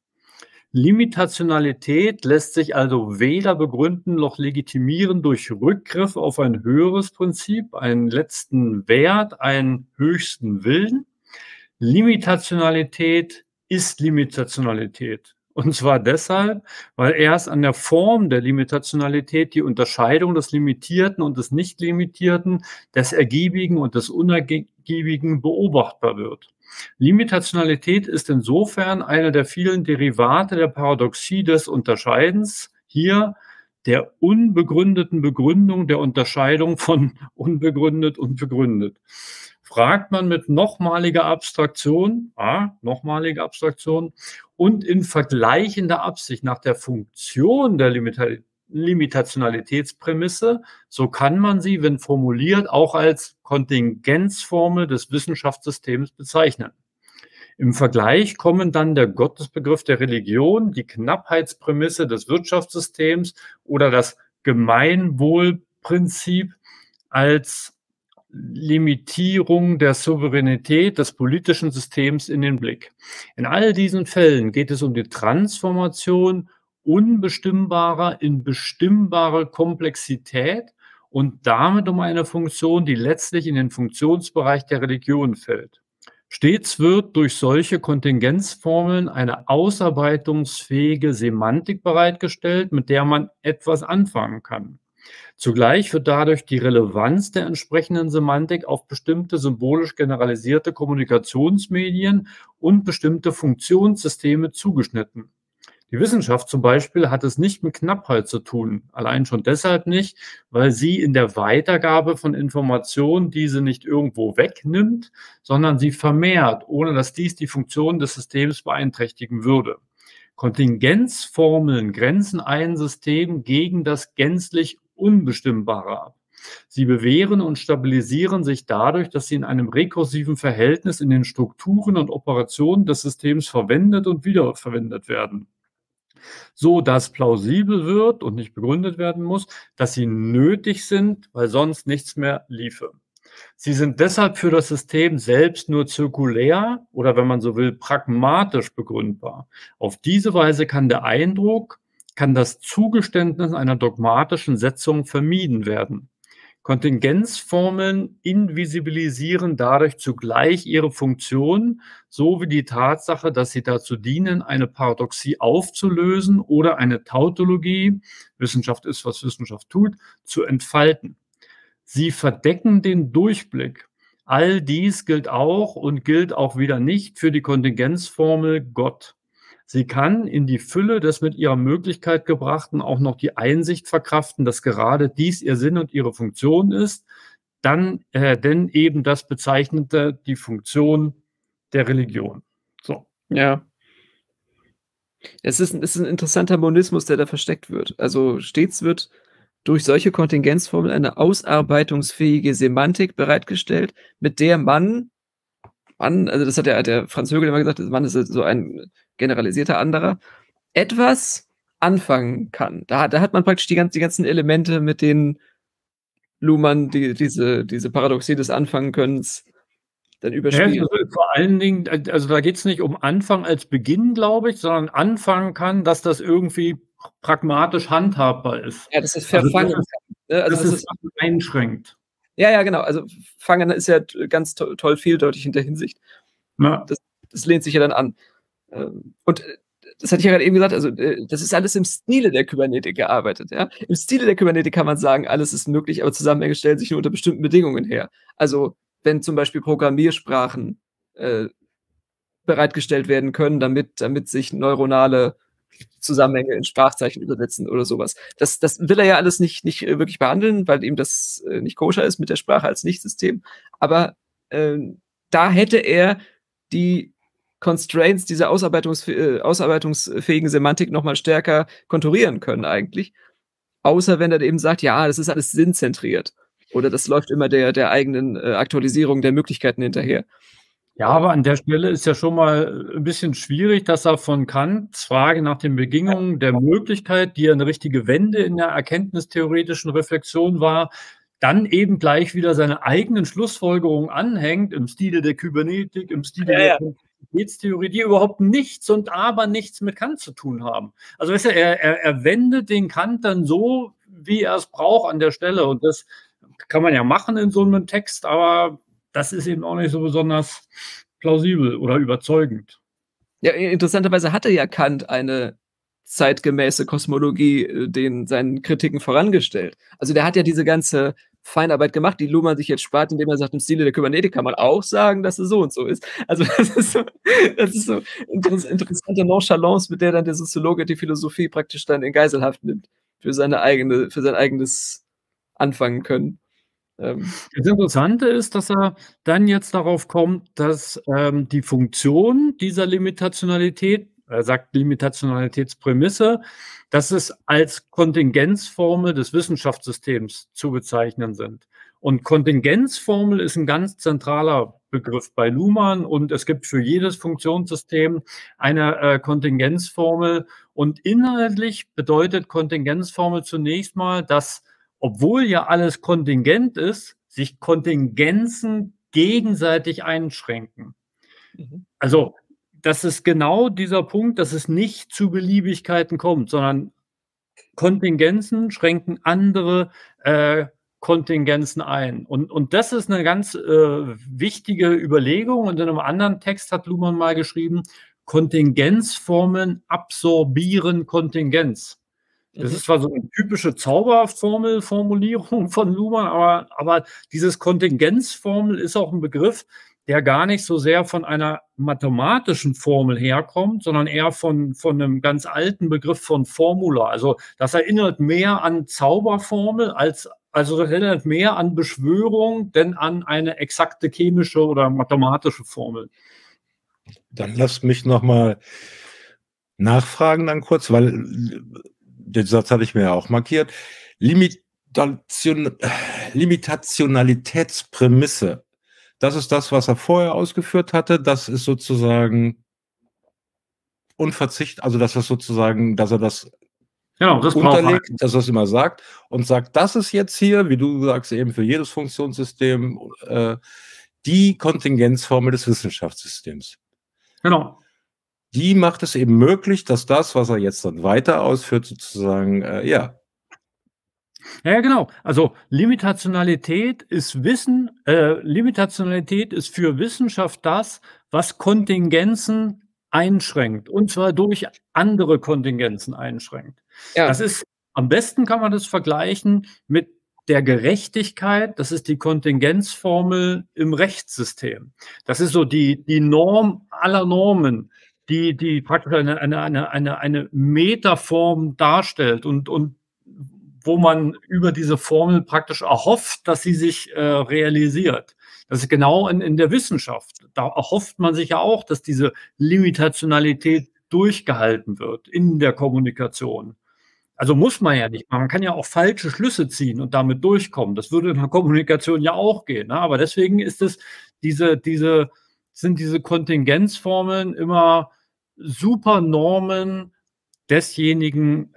Limitationalität lässt sich also weder begründen noch legitimieren durch Rückgriff auf ein höheres Prinzip, einen letzten Wert, einen höchsten Willen. Limitationalität ist Limitationalität. Und zwar deshalb, weil erst an der Form der Limitationalität die Unterscheidung des Limitierten und des Nicht-Limitierten, des Ergiebigen und des Unergiebigen beobachtbar wird. Limitationalität ist insofern eine der vielen Derivate der Paradoxie des Unterscheidens, hier der unbegründeten Begründung der Unterscheidung von unbegründet und begründet. Fragt man mit nochmaliger Abstraktion und in vergleichender Absicht nach der Funktion der Limitationalitätsprämisse, so kann man sie, wenn formuliert, auch als Kontingenzformel des Wissenschaftssystems bezeichnen. Im Vergleich kommen dann der Gottesbegriff der Religion, die Knappheitsprämisse des Wirtschaftssystems oder das Gemeinwohlprinzip als Limitierung der Souveränität des politischen Systems in den Blick. In all diesen Fällen geht es um die Transformation unbestimmbarer in bestimmbare Komplexität und damit um eine Funktion, die letztlich in den Funktionsbereich der Religion fällt. Stets wird durch solche Kontingenzformeln eine ausarbeitungsfähige Semantik bereitgestellt, mit der man etwas anfangen kann. Zugleich wird dadurch die Relevanz der entsprechenden Semantik auf bestimmte symbolisch generalisierte Kommunikationsmedien und bestimmte Funktionssysteme zugeschnitten. Die Wissenschaft zum Beispiel hat es nicht mit Knappheit zu tun, allein schon deshalb nicht, weil sie in der Weitergabe von Informationen diese nicht irgendwo wegnimmt, sondern sie vermehrt, ohne dass dies die Funktion des Systems beeinträchtigen würde. Kontingenzformeln grenzen ein System gegen das gänzlich Unbestimmbare ab. Sie bewähren und stabilisieren sich dadurch, dass sie in einem rekursiven Verhältnis in den Strukturen und Operationen des Systems verwendet und wiederverwendet werden, so dass plausibel wird und nicht begründet werden muss, dass sie nötig sind, weil sonst nichts mehr liefe. Sie sind deshalb für das System selbst nur zirkulär oder, wenn man so will, pragmatisch begründbar. Auf diese Weise kann das Zugeständnis einer dogmatischen Setzung vermieden werden. Kontingenzformeln invisibilisieren dadurch zugleich ihre Funktion, sowie die Tatsache, dass sie dazu dienen, eine Paradoxie aufzulösen oder eine Tautologie, Wissenschaft ist, was Wissenschaft tut, zu entfalten. Sie verdecken den Durchblick. All dies gilt auch und gilt auch wieder nicht für die Kontingenzformel Gott. Sie kann in die Fülle des mit ihrer Möglichkeit Gebrachten auch noch die Einsicht verkraften, dass gerade dies ihr Sinn und ihre Funktion ist, denn eben das bezeichnete die Funktion der Religion. So. Ja. Es ist ein interessanter Monismus, der da versteckt wird. Also, stets wird durch solche Kontingenzformeln eine ausarbeitungsfähige Semantik bereitgestellt, mit der man, also das hat der Franz Högel immer gesagt, man ist so ein generalisierter anderer, etwas anfangen kann. Da hat man praktisch die ganzen Elemente, mit denen Luhmann diese Paradoxie des Anfangen-Könnens dann Ja, überspielt. also vor allen Dingen, also da geht es nicht um Anfang als Beginn, glaube ich, sondern anfangen kann, dass das irgendwie pragmatisch handhabbar ist. Ja, dass es Also verfangen das kann, ne? Also, dass es Sachen einschränkt. ja, genau. Also, fangen ist ja ganz toll vieldeutig in der Hinsicht. Ja. Das lehnt sich ja dann an. Und das hatte ich ja gerade eben gesagt, also, das ist alles im Stile der Kybernetik gearbeitet, ja? Im Stile der Kybernetik kann man sagen, alles ist möglich, aber Zusammenhänge stellen sich nur unter bestimmten Bedingungen her. Also, wenn zum Beispiel Programmiersprachen, bereitgestellt werden können, damit sich neuronale Zusammenhänge in Sprachzeichen übersetzen oder sowas. Das will er ja alles nicht wirklich behandeln, weil ihm das nicht koscher ist mit der Sprache als Nichtsystem. Aber da hätte er die Constraints dieser ausarbeitungsfähigen Semantik noch mal stärker konturieren können eigentlich. Außer wenn er eben sagt, ja, das ist alles sinnzentriert. Oder das läuft immer der eigenen Aktualisierung der Möglichkeiten hinterher. Ja, aber an der Stelle ist ja schon mal ein bisschen schwierig, dass er von Kants Frage nach den Bedingungen der Möglichkeit, die ja eine richtige Wende in der erkenntnistheoretischen Reflexion war, dann eben gleich wieder seine eigenen Schlussfolgerungen anhängt, im Stile der Kybernetik, im Stile der Komplexitätstheorie, die überhaupt nichts und aber nichts mit Kant zu tun haben. Also weißt du, er wendet den Kant dann so, wie er es braucht an der Stelle. Und das kann man ja machen in so einem Text, aber das ist eben auch nicht so besonders plausibel oder überzeugend. Ja, interessanterweise hatte ja Kant eine zeitgemäße Kosmologie seinen Kritiken vorangestellt. Also der hat ja diese ganze Feinarbeit gemacht, die Luhmann sich jetzt spart, indem er sagt, im Stile der Kybernetik kann man auch sagen, dass es so und so ist. Also das ist so interessante Nonchalance, mit der dann der Soziologe die Philosophie praktisch dann in Geiselhaft nimmt für sein eigenes Anfangen können. Das Interessante ist, dass er dann jetzt darauf kommt, dass die Funktion dieser Limitationalität, er sagt Limitationalitätsprämisse, dass es als Kontingenzformel des Wissenschaftssystems zu bezeichnen sind. Und Kontingenzformel ist ein ganz zentraler Begriff bei Luhmann und es gibt für jedes Funktionssystem eine Kontingenzformel. Und inhaltlich bedeutet Kontingenzformel zunächst mal, dass obwohl ja alles kontingent ist, sich Kontingenzen gegenseitig einschränken. Also das ist genau dieser Punkt, dass es nicht zu Beliebigkeiten kommt, sondern Kontingenzen schränken andere Kontingenzen ein. Und das ist eine ganz wichtige Überlegung. Und in einem anderen Text hat Luhmann mal geschrieben, Kontingenzformeln absorbieren Kontingenz. Das ist zwar so eine typische Zauberformelformulierung von Luhmann, aber dieses Kontingenzformel ist auch ein Begriff, der gar nicht so sehr von einer mathematischen Formel herkommt, sondern eher von einem ganz alten Begriff von Formula. Also das erinnert mehr an Zauberformel also das erinnert mehr an Beschwörung, denn an eine exakte chemische oder mathematische Formel. Dann lass mich noch mal nachfragen dann kurz, weil den Satz hatte ich mir ja auch markiert. Limitationalitätsprämisse. Das ist das, was er vorher ausgeführt hatte. Das ist sozusagen unverzichtbar, also dass er das Genau, das unterlegt, dass er es immer sagt und sagt, das ist jetzt hier, wie du sagst, eben für jedes Funktionssystem die Kontingenzformel des Wissenschaftssystems. Genau. Die macht es eben möglich, dass das, was er jetzt dann weiter ausführt, sozusagen, ja. Ja, genau. Also Limitationalität ist Limitationalität ist für Wissenschaft das, was Kontingenzen einschränkt, und zwar durch andere Kontingenzen einschränkt. Ja. Das ist, am besten kann man das vergleichen mit der Gerechtigkeit. Das ist die Kontingenzformel im Rechtssystem. Das ist so die Norm aller Normen, die praktisch eine Metaform darstellt und wo man über diese Formel praktisch erhofft, dass sie sich realisiert. Das ist genau in der Wissenschaft. Da erhofft man sich ja auch, dass diese Limitationalität durchgehalten wird in der Kommunikation. Also muss man ja nicht. Man kann ja auch falsche Schlüsse ziehen und damit durchkommen. Das würde in der Kommunikation ja auch gehen. Ne? Aber deswegen ist es sind diese Kontingenzformeln immer super Normen desjenigen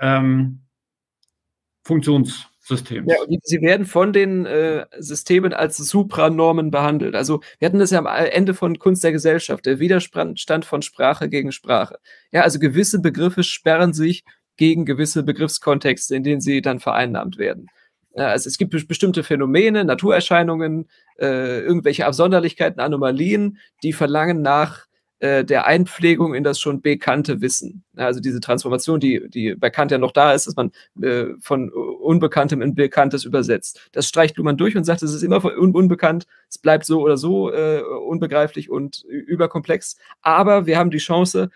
Funktionssystems. Ja, und sie werden von den Systemen als Supranormen behandelt. Also wir hatten das ja am Ende von Kunst der Gesellschaft, der Widerstand von Sprache gegen Sprache. Ja, also gewisse Begriffe sperren sich gegen gewisse Begriffskontexte, in denen sie dann vereinnahmt werden. Also es gibt bestimmte Phänomene, Naturerscheinungen, irgendwelche Absonderlichkeiten, Anomalien, die verlangen nach der Einpflegung in das schon bekannte Wissen. Also diese Transformation, die bei Kant ja noch da ist, dass man von Unbekanntem in Bekanntes übersetzt. Das streicht Luhmann durch und sagt, es ist immer unbekannt, es bleibt so oder so unbegreiflich und überkomplex. Aber wir haben die Chance,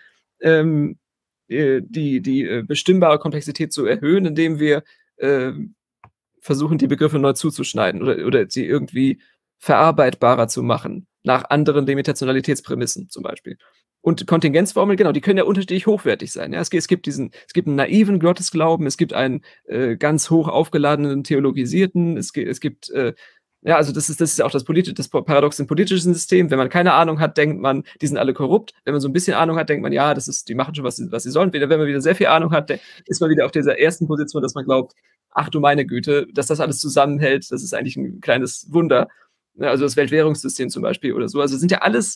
die bestimmbare Komplexität zu erhöhen, indem wir versuchen, die Begriffe neu zuzuschneiden oder sie irgendwie verarbeitbarer zu machen, nach anderen Limitationalitätsprämissen zum Beispiel. Und Kontingenzformeln, genau, die können ja unterschiedlich hochwertig sein. Ja? Es gibt einen naiven Gottesglauben, es gibt einen ganz hoch aufgeladenen theologisierten, es gibt ja, also das ist auch das Paradox im politischen System. Wenn man keine Ahnung hat, denkt man, die sind alle korrupt. Wenn man so ein bisschen Ahnung hat, denkt man, ja, die machen schon, was sie sollen. Wenn man wieder sehr viel Ahnung hat, ist man wieder auf dieser ersten Position, dass man glaubt, ach du meine Güte, dass das alles zusammenhält, das ist eigentlich ein kleines Wunder. Also das Weltwährungssystem zum Beispiel oder so. Also sind ja alles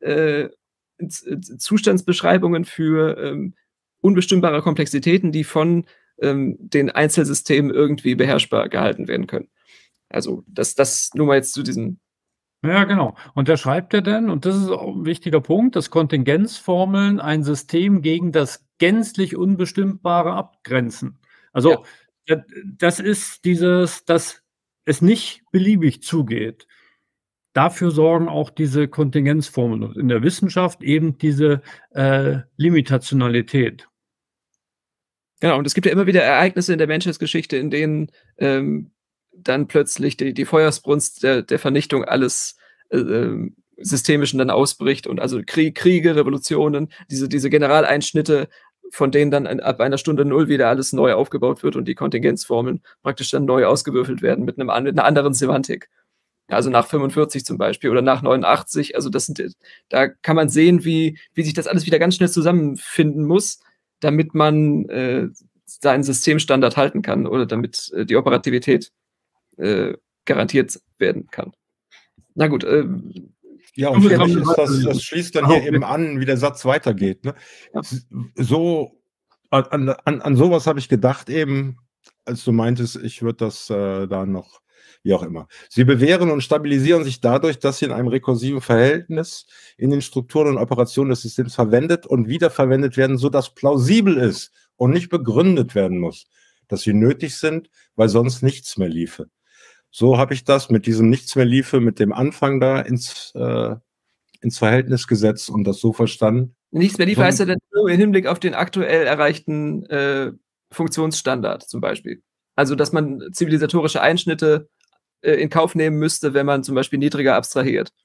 Zustandsbeschreibungen für unbestimmbare Komplexitäten, die von den Einzelsystemen irgendwie beherrschbar gehalten werden können. Also das nur mal jetzt zu diesem. Ja, genau. Und da schreibt er dann, und das ist auch ein wichtiger Punkt, dass Kontingenzformeln ein System gegen das gänzlich Unbestimmbare abgrenzen. Also das ist dass es nicht beliebig zugeht. Dafür sorgen auch diese Kontingenzformeln und in der Wissenschaft eben diese Limitationalität. Genau, und es gibt ja immer wieder Ereignisse in der Menschheitsgeschichte, in denen dann plötzlich die Feuersbrunst der Vernichtung alles Systemischen dann ausbricht und also Kriege, Revolutionen, diese Generaleinschnitte, von denen dann ab einer Stunde Null wieder alles neu aufgebaut wird und die Kontingenzformeln praktisch dann neu ausgewürfelt werden mit einer anderen Semantik. Also nach 45 zum Beispiel oder nach 89, also da kann man sehen, wie sich das alles wieder ganz schnell zusammenfinden muss, damit man seinen Systemstandard halten kann oder damit die Operativität garantiert werden kann. Na gut. Ja, und für mich ist das schließt dann hier eben an, wie der Satz weitergeht. Ne? Ja. So, an sowas habe ich gedacht eben, als du meintest, ich würde das da noch, wie auch immer. Sie bewähren und stabilisieren sich dadurch, dass sie in einem rekursiven Verhältnis in den Strukturen und Operationen des Systems verwendet und wiederverwendet werden, sodass plausibel ist und nicht begründet werden muss, dass sie nötig sind, weil sonst nichts mehr liefe. So habe ich das mit diesem Nichts mehr liefe, mit dem Anfang da ins Verhältnis gesetzt und das so verstanden. Nichts mehr liefe heißt ja dann nur im Hinblick auf den aktuell erreichten Funktionsstandard zum Beispiel. Also, dass man zivilisatorische Einschnitte in Kauf nehmen müsste, wenn man zum Beispiel niedriger abstrahiert.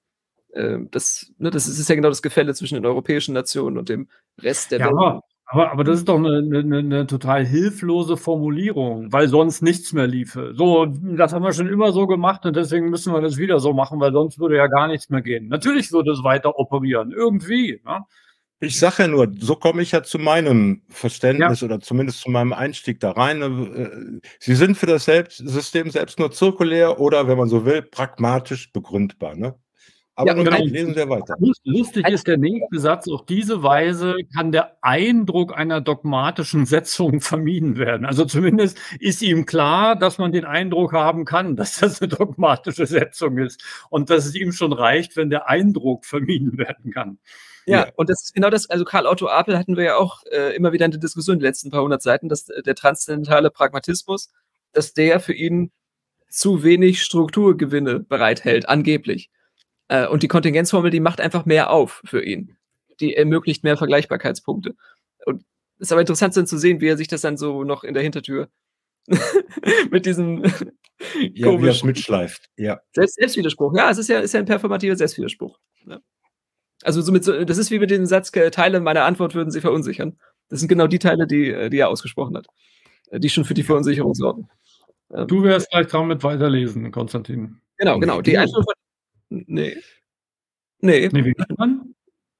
Das ist ja genau das Gefälle zwischen den europäischen Nationen und dem Rest der Welt. Aber das ist doch eine total hilflose Formulierung, weil sonst nichts mehr liefe. So, das haben wir schon immer so gemacht und deswegen müssen wir das wieder so machen, weil sonst würde ja gar nichts mehr gehen. Natürlich würde es weiter operieren, irgendwie. Ne? Ich sage ja nur, so komme ich ja zu meinem Verständnis oder zumindest zu meinem Einstieg da rein. Sie sind für das System selbst nur zirkulär oder, wenn man so will, pragmatisch begründbar. Ne? Aber lesen wir weiter. Lustig ist der nächste Satz, auf diese Weise kann der Eindruck einer dogmatischen Setzung vermieden werden. Also zumindest ist ihm klar, dass man den Eindruck haben kann, dass das eine dogmatische Setzung ist und dass es ihm schon reicht, wenn der Eindruck vermieden werden kann. Ja, und das ist genau das, also Karl Otto Apel hatten wir ja auch immer wieder in der Diskussion in den letzten paar hundert Seiten, dass der transzendentale Pragmatismus, dass der für ihn zu wenig Strukturgewinne bereithält, angeblich. Und die Kontingenzformel, die macht einfach mehr auf für ihn. Die ermöglicht mehr Vergleichbarkeitspunkte. Und es ist aber interessant dann zu sehen, wie er sich das dann so noch in der Hintertür mit diesem wie er es mitschleift. Ja. Selbstwiderspruch. Ja, es ist ja ein performativer Selbstwiderspruch. Ja. Also das ist wie mit dem Satz, Teile meiner Antwort würden Sie verunsichern. Das sind genau die Teile, die er ausgesprochen hat, die schon für die Verunsicherung sorgen. Du wärst gleich dran mit Weiterlesen, Konstantin. Genau. Nee, Die du. Einführung von. Nee. Nee, wie ist dran?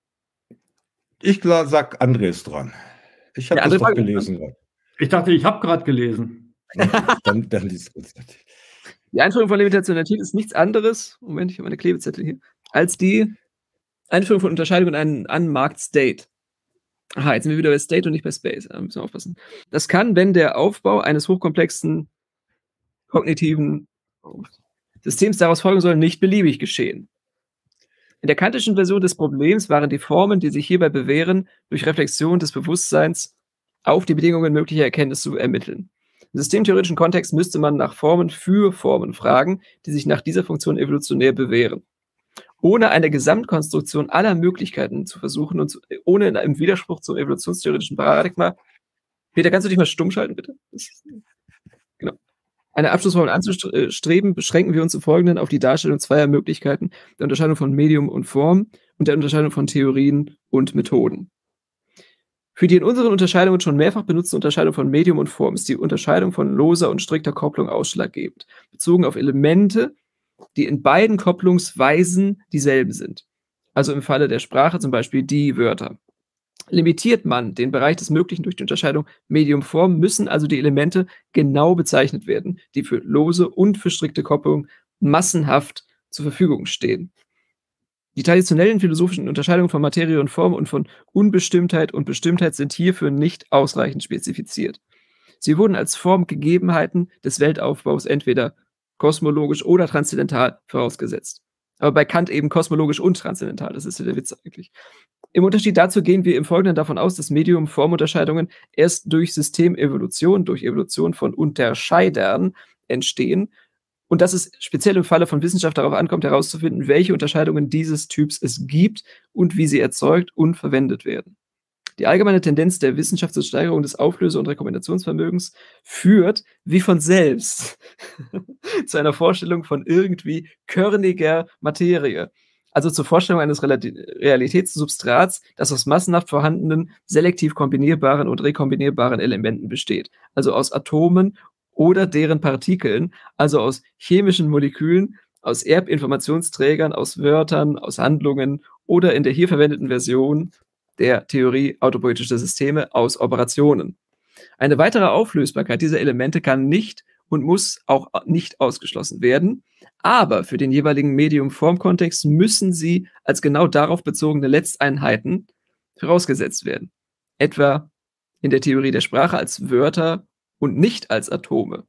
Ich sag, André ist dran. Ich habe Ja, das André doch war gelesen. gerade. Ich dachte, ich habe gerade gelesen. Dann liest du es. Die Einführung von Limitationalität ist nichts anderes, Moment, ich habe meine Klebezettel hier, als die Einführung von Unterscheidung in einen Unmarked State. Aha, jetzt sind wir wieder bei State und nicht bei Space. Da müssen wir aufpassen. Das kann, wenn der Aufbau eines hochkomplexen kognitiven Systems daraus folgen soll, nicht beliebig geschehen. In der kantischen Version des Problems waren die Formen, die sich hierbei bewähren, durch Reflexion des Bewusstseins auf die Bedingungen möglicher Erkenntnis zu ermitteln. Im systemtheoretischen Kontext müsste man nach Formen für Formen fragen, die sich nach dieser Funktion evolutionär bewähren. Ohne eine Gesamtkonstruktion aller Möglichkeiten zu versuchen und ohne im Widerspruch zum evolutionstheoretischen Paradigma. Peter, kannst du dich mal stumm schalten, bitte? Genau. Eine Abschlussformel anzustreben, beschränken wir uns im Folgenden auf die Darstellung zweier Möglichkeiten, der Unterscheidung von Medium und Form und der Unterscheidung von Theorien und Methoden. Für die in unseren Unterscheidungen schon mehrfach benutzte Unterscheidung von Medium und Form ist die Unterscheidung von loser und strikter Kopplung ausschlaggebend, bezogen auf Elemente, die in beiden Kopplungsweisen dieselben sind. Also im Falle der Sprache zum Beispiel die Wörter. Limitiert man den Bereich des Möglichen durch die Unterscheidung Medium-Form, müssen also die Elemente genau bezeichnet werden, die für lose und für strikte Kopplung massenhaft zur Verfügung stehen. Die traditionellen philosophischen Unterscheidungen von Materie und Form und von Unbestimmtheit und Bestimmtheit sind hierfür nicht ausreichend spezifiziert. Sie wurden als Formgegebenheiten des Weltaufbaus entweder kosmologisch oder transzendental vorausgesetzt. Aber bei Kant eben kosmologisch und transzendental, das ist ja der Witz eigentlich. Im Unterschied dazu gehen wir im Folgenden davon aus, dass Medium-Form-Unterscheidungen erst durch Systemevolution, durch Evolution von Unterscheidern entstehen und dass es speziell im Falle von Wissenschaft darauf ankommt, herauszufinden, welche Unterscheidungen dieses Typs es gibt und wie sie erzeugt und verwendet werden. Die allgemeine Tendenz der Wissenschaft zur Steigerung des Auflöse- und Rekombinationsvermögens führt, wie von selbst, zu einer Vorstellung von irgendwie körniger Materie. Also zur Vorstellung eines Realitätssubstrats, das aus massenhaft vorhandenen, selektiv kombinierbaren und rekombinierbaren Elementen besteht. Also aus Atomen oder deren Partikeln, also aus chemischen Molekülen, aus Erbinformationsträgern, aus Wörtern, aus Handlungen oder in der hier verwendeten Version der Theorie autopoietischer Systeme aus Operationen. Eine weitere Auflösbarkeit dieser Elemente kann nicht und muss auch nicht ausgeschlossen werden, aber für den jeweiligen Medium-Form-Kontext müssen sie als genau darauf bezogene Letzteinheiten vorausgesetzt werden. Etwa in der Theorie der Sprache als Wörter und nicht als Atome.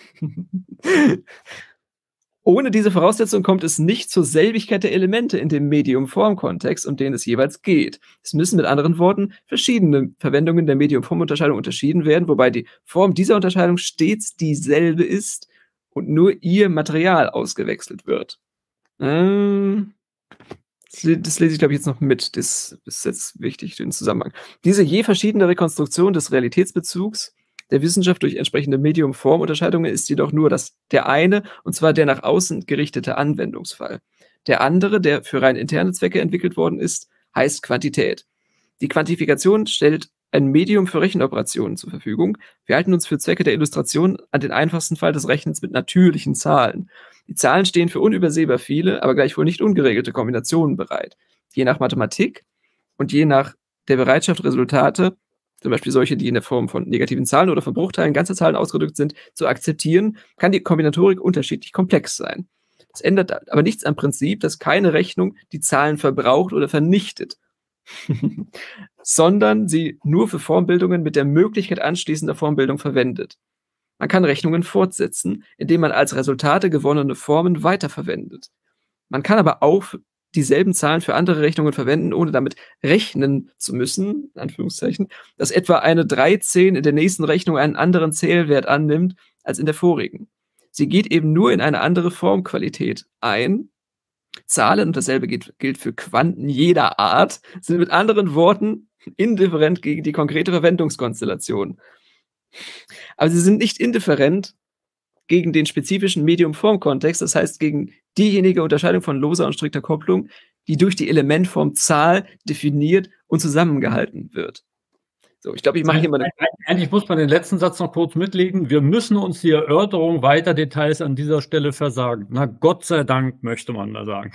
Ohne diese Voraussetzung kommt es nicht zur Selbigkeit der Elemente in dem Medium-Form-Kontext, um den es jeweils geht. Es müssen mit anderen Worten verschiedene Verwendungen der Medium-Form-Unterscheidung unterschieden werden, wobei die Form dieser Unterscheidung stets dieselbe ist und nur ihr Material ausgewechselt wird. Das lese ich, glaube ich, jetzt noch mit. Das ist jetzt wichtig, den Zusammenhang. Diese je verschiedene Rekonstruktion des Realitätsbezugs der Wissenschaft durch entsprechende Medium-Form-Unterscheidungen ist jedoch nur der eine, und zwar der nach außen gerichtete Anwendungsfall. Der andere, der für rein interne Zwecke entwickelt worden ist, heißt Quantität. Die Quantifikation stellt ein Medium für Rechenoperationen zur Verfügung. Wir halten uns für Zwecke der Illustration an den einfachsten Fall des Rechnens mit natürlichen Zahlen. Die Zahlen stehen für unübersehbar viele, aber gleichwohl nicht ungeregelte Kombinationen bereit. Je nach Mathematik und je nach der Bereitschaft, Resultate, zum Beispiel solche, die in der Form von negativen Zahlen oder von Bruchteilen ganzer Zahlen ausgedrückt sind, zu akzeptieren, kann die Kombinatorik unterschiedlich komplex sein. Das ändert aber nichts am Prinzip, dass keine Rechnung die Zahlen verbraucht oder vernichtet, sondern sie nur für Formbildungen mit der Möglichkeit anschließender Formbildung verwendet. Man kann Rechnungen fortsetzen, indem man als Resultate gewonnene Formen weiterverwendet. Man kann aber auch dieselben Zahlen für andere Rechnungen verwenden, ohne damit rechnen zu müssen, in Anführungszeichen, dass etwa eine 13 in der nächsten Rechnung einen anderen Zählwert annimmt als in der vorigen. Sie geht eben nur in eine andere Formqualität ein. Zahlen, und dasselbe gilt für Quanten jeder Art, sind mit anderen Worten indifferent gegen die konkrete Verwendungskonstellation. Aber sie sind nicht indifferent gegen den spezifischen Medium-Form-Kontext, das heißt gegen diejenige Unterscheidung von loser und strikter Kopplung, die durch die Elementform Zahl definiert und zusammengehalten wird. So, ich glaube, ich mache hier mal Eigentlich muss man den letzten Satz noch kurz mitlegen. Wir müssen uns die Erörterung weiter Details an dieser Stelle versagen. Na, Gott sei Dank, möchte man da sagen.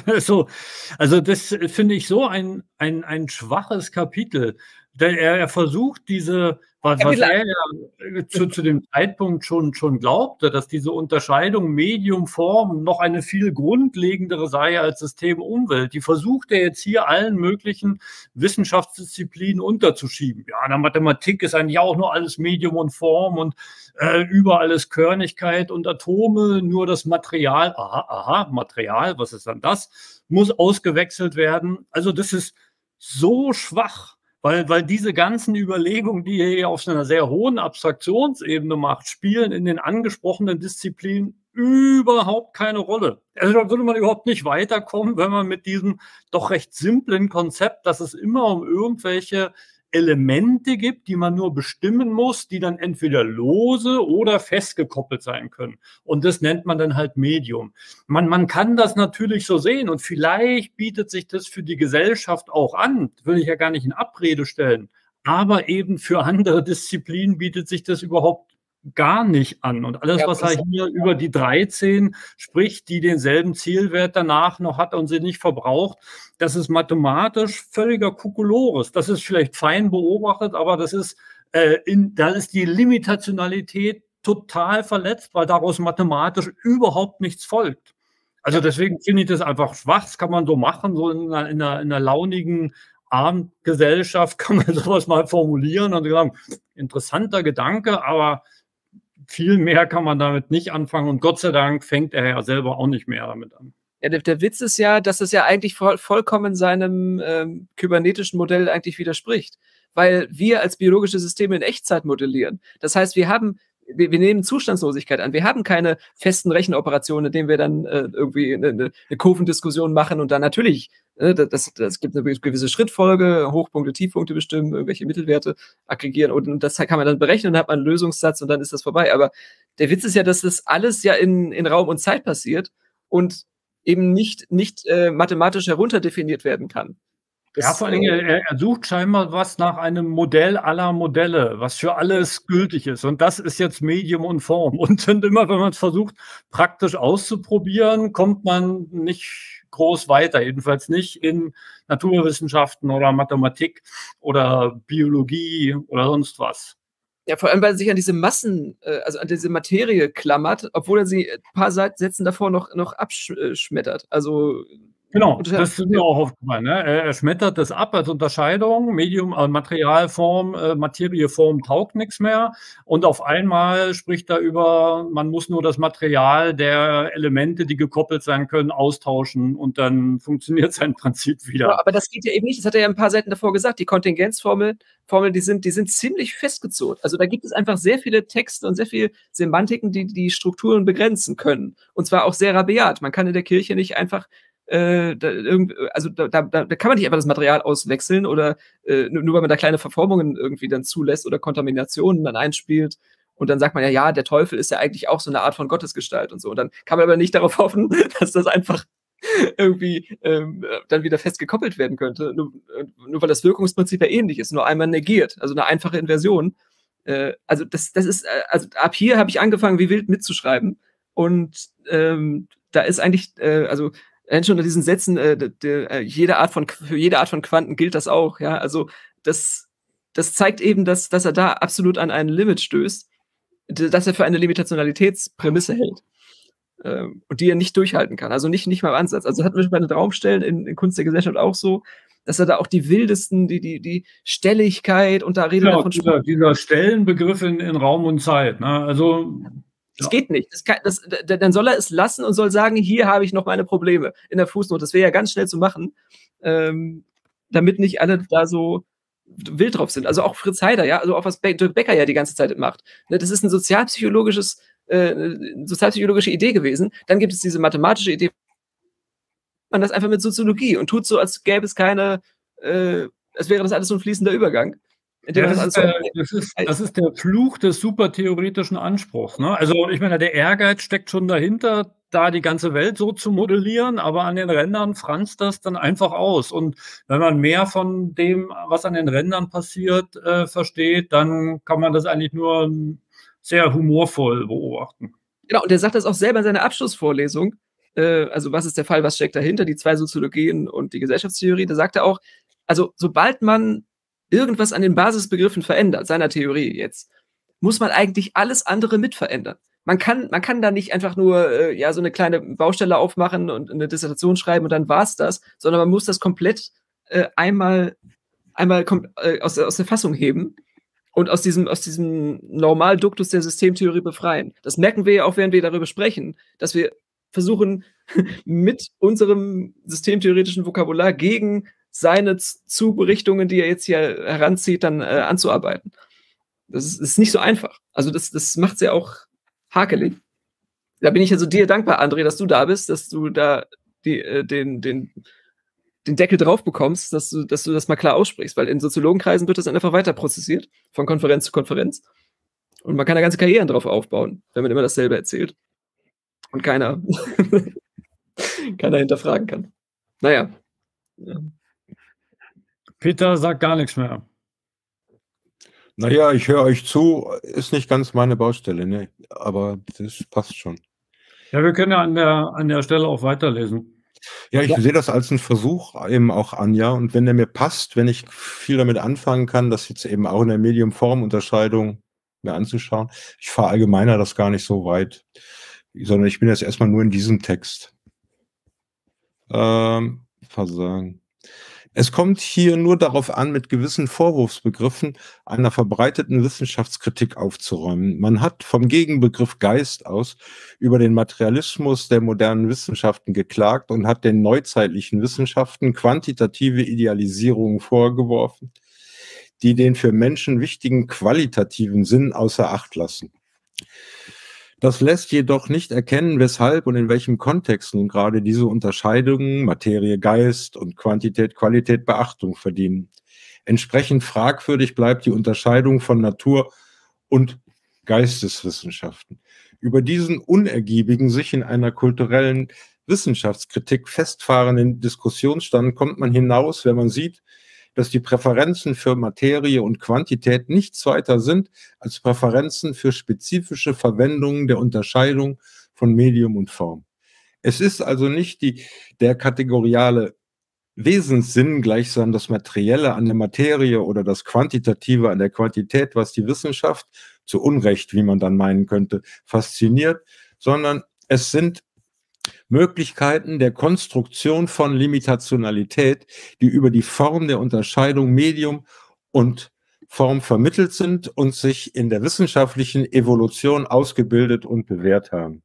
Also das finde ich so ein schwaches Kapitel. Er versucht diese, was er ja zu dem Zeitpunkt schon glaubte, dass diese Unterscheidung Medium, Form noch eine viel grundlegendere sei als System, Umwelt. Die versucht er jetzt hier allen möglichen Wissenschaftsdisziplinen unterzuschieben. Ja, in der Mathematik ist eigentlich auch nur alles Medium und Form und überall ist Körnigkeit und Atome, nur das Material, Material, was ist dann das, muss ausgewechselt werden. Also das ist so schwach. Weil diese ganzen Überlegungen, die er hier auf einer sehr hohen Abstraktionsebene macht, spielen in den angesprochenen Disziplinen überhaupt keine Rolle. Also da würde man überhaupt nicht weiterkommen, wenn man mit diesem doch recht simplen Konzept, dass es immer um irgendwelche Elemente gibt, die man nur bestimmen muss, die dann entweder lose oder festgekoppelt sein können. Und das nennt man dann halt Medium. Man kann das natürlich so sehen und vielleicht bietet sich das für die Gesellschaft auch an, das will ich ja gar nicht in Abrede stellen, aber eben für andere Disziplinen bietet sich das überhaupt gar nicht an. Und alles, was er hier über die 13 spricht, die denselben Zielwert danach noch hat und sie nicht verbraucht, das ist mathematisch völliger Kokolores. Das ist vielleicht fein beobachtet, aber das ist, da ist die Limitationalität total verletzt, weil daraus mathematisch überhaupt nichts folgt. Also deswegen finde ich das einfach schwach. Das kann man so machen, so in einer launigen Abendgesellschaft kann man sowas mal formulieren und sagen, interessanter Gedanke, aber viel mehr kann man damit nicht anfangen und Gott sei Dank fängt er ja selber auch nicht mehr damit an. Ja, der Witz ist ja, dass es ja eigentlich vollkommen seinem kybernetischen Modell eigentlich widerspricht, weil wir als biologische Systeme in Echtzeit modellieren. Das heißt, wir nehmen Zustandslosigkeit an. Wir haben keine festen Rechenoperationen, in denen wir dann irgendwie eine Kurvendiskussion machen und dann natürlich, das gibt eine gewisse Schrittfolge, Hochpunkte, Tiefpunkte bestimmen, irgendwelche Mittelwerte aggregieren und das kann man dann berechnen und dann hat man einen Lösungssatz und dann ist das vorbei. Aber der Witz ist ja, dass das alles ja in Raum und Zeit passiert und eben nicht mathematisch herunterdefiniert werden kann. Ja, vor allen Dingen, er sucht scheinbar was nach einem Modell aller Modelle, was für alles gültig ist. Und das ist jetzt Medium und Form. Und immer, wenn man es versucht, praktisch auszuprobieren, kommt man nicht groß weiter. Jedenfalls nicht in Naturwissenschaften oder Mathematik oder Biologie oder sonst was. Ja, vor allem, weil er sich an diese Massen, also an diese Materie klammert, obwohl er sie ein paar Sätzen davor noch abschmettert. Also genau, das ist mir auch aufgefallen. Ne? Er schmettert das ab als Unterscheidung. Medium, Materialform, Materieform taugt nichts mehr. Und auf einmal spricht er über, man muss nur das Material der Elemente, die gekoppelt sein können, austauschen und dann funktioniert sein Prinzip wieder. Ja, aber das geht ja eben nicht. Das hat er ja ein paar Seiten davor gesagt. Die Kontingenzformeln, die sind ziemlich festgezurrt. Also da gibt es einfach sehr viele Texte und sehr viele Semantiken, die Strukturen begrenzen können. Und zwar auch sehr rabiat. Man kann in der Kirche nicht einfach da kann man nicht einfach das Material auswechseln oder nur weil man da kleine Verformungen irgendwie dann zulässt oder Kontaminationen dann einspielt und dann sagt man ja, der Teufel ist ja eigentlich auch so eine Art von Gottesgestalt und so. Und dann kann man aber nicht darauf hoffen, dass das einfach irgendwie dann wieder fest gekoppelt werden könnte, nur weil das Wirkungsprinzip ja ähnlich ist, nur einmal negiert, also eine einfache Inversion. Also das ist, also ab hier habe ich angefangen, wie wild mitzuschreiben und da ist eigentlich, schon in diesen Sätzen, für jede Art von Quanten gilt das auch, ja, also das zeigt eben, dass er da absolut an ein Limit stößt, dass er für eine Limitationalitätsprämisse hält und die er nicht durchhalten kann, also nicht mal im Ansatz. Also hatten wir bei den Raumstellen in Kunst der Gesellschaft auch so, dass er da auch die wildesten, die Stelligkeit und da redet er von dieser Stellenbegriff in Raum und Zeit, ne? Also das geht nicht. Dann soll er es lassen und soll sagen, hier habe ich noch meine Probleme in der Fußnote. Das wäre ja ganz schnell zu machen, damit nicht alle da so wild drauf sind. Also auch Fritz Heider, ja, also auch was Dirk Becker ja die ganze Zeit macht. Das ist eine sozialpsychologische Idee gewesen. Dann gibt es diese mathematische Idee, man das einfach mit Soziologie und tut so, als gäbe es als wäre das alles so ein fließender Übergang. indem Ja, man das das alles das ist der Fluch des supertheoretischen Anspruchs, ne? Also, ich meine, der Ehrgeiz steckt schon dahinter, da die ganze Welt so zu modellieren, aber an den Rändern franzt das dann einfach aus. Und wenn man mehr von dem, was an den Rändern passiert, versteht, dann kann man das eigentlich nur sehr humorvoll beobachten. Genau, und der sagt das auch selber in seiner Abschlussvorlesung. Also, was ist der Fall, was steckt dahinter? Die 2 Soziologien und die Gesellschaftstheorie. Da sagt er auch, also, sobald man irgendwas an den Basisbegriffen verändert, seiner Theorie jetzt, muss man eigentlich alles andere mit verändern. Man kann da nicht einfach nur, ja, so eine kleine Baustelle aufmachen und eine Dissertation schreiben und dann war's das, sondern man muss das komplett, einmal aus der Fassung heben und aus diesem Normalduktus der Systemtheorie befreien. Das merken wir ja auch, während wir darüber sprechen, dass wir versuchen, mit unserem systemtheoretischen Vokabular gegen seine Zuberichtungen, die er jetzt hier heranzieht, dann anzuarbeiten. Das ist nicht so einfach. Also das macht es ja auch hakelig. Da bin ich also dir dankbar, André, dass du da bist, dass du da den Deckel drauf bekommst, dass du das mal klar aussprichst, weil in Soziologenkreisen wird das dann einfach weiter prozessiert, von Konferenz zu Konferenz. Und man kann da ganze Karrieren drauf aufbauen, wenn man immer dasselbe erzählt. Und keiner hinterfragen kann. Naja. Ja. Peter sagt gar nichts mehr. Naja, ich höre euch zu, ist nicht ganz meine Baustelle, ne? Aber das passt schon. Ja, wir können ja an der Stelle auch weiterlesen. Ja, ich sehe das als einen Versuch eben auch an, ja. Und wenn der mir passt, wenn ich viel damit anfangen kann, das jetzt eben auch in der Medium-Form-Unterscheidung mir anzuschauen. Ich verallgemeiner das gar nicht so weit, sondern ich bin jetzt erstmal nur in diesem Text. Versagen. Es kommt hier nur darauf an, mit gewissen Vorwurfsbegriffen einer verbreiteten Wissenschaftskritik aufzuräumen. Man hat vom Gegenbegriff Geist aus über den Materialismus der modernen Wissenschaften geklagt und hat den neuzeitlichen Wissenschaften quantitative Idealisierungen vorgeworfen, die den für Menschen wichtigen qualitativen Sinn außer Acht lassen. Das lässt jedoch nicht erkennen, weshalb und in welchem Kontext nun gerade diese Unterscheidungen Materie, Geist und Quantität, Qualität Beachtung verdienen. Entsprechend fragwürdig bleibt die Unterscheidung von Natur- und Geisteswissenschaften. Über diesen unergiebigen, sich in einer kulturellen Wissenschaftskritik festfahrenden Diskussionsstand kommt man hinaus, wenn man sieht, dass die Präferenzen für Materie und Quantität nichts weiter sind als Präferenzen für spezifische Verwendungen der Unterscheidung von Medium und Form. Es ist also nicht der kategoriale Wesenssinn, gleichsam das Materielle an der Materie oder das Quantitative an der Quantität, was die Wissenschaft, zu Unrecht, wie man dann meinen könnte, fasziniert, sondern es sind Möglichkeiten der Konstruktion von Limitationalität, die über die Form der Unterscheidung Medium und Form vermittelt sind und sich in der wissenschaftlichen Evolution ausgebildet und bewährt haben.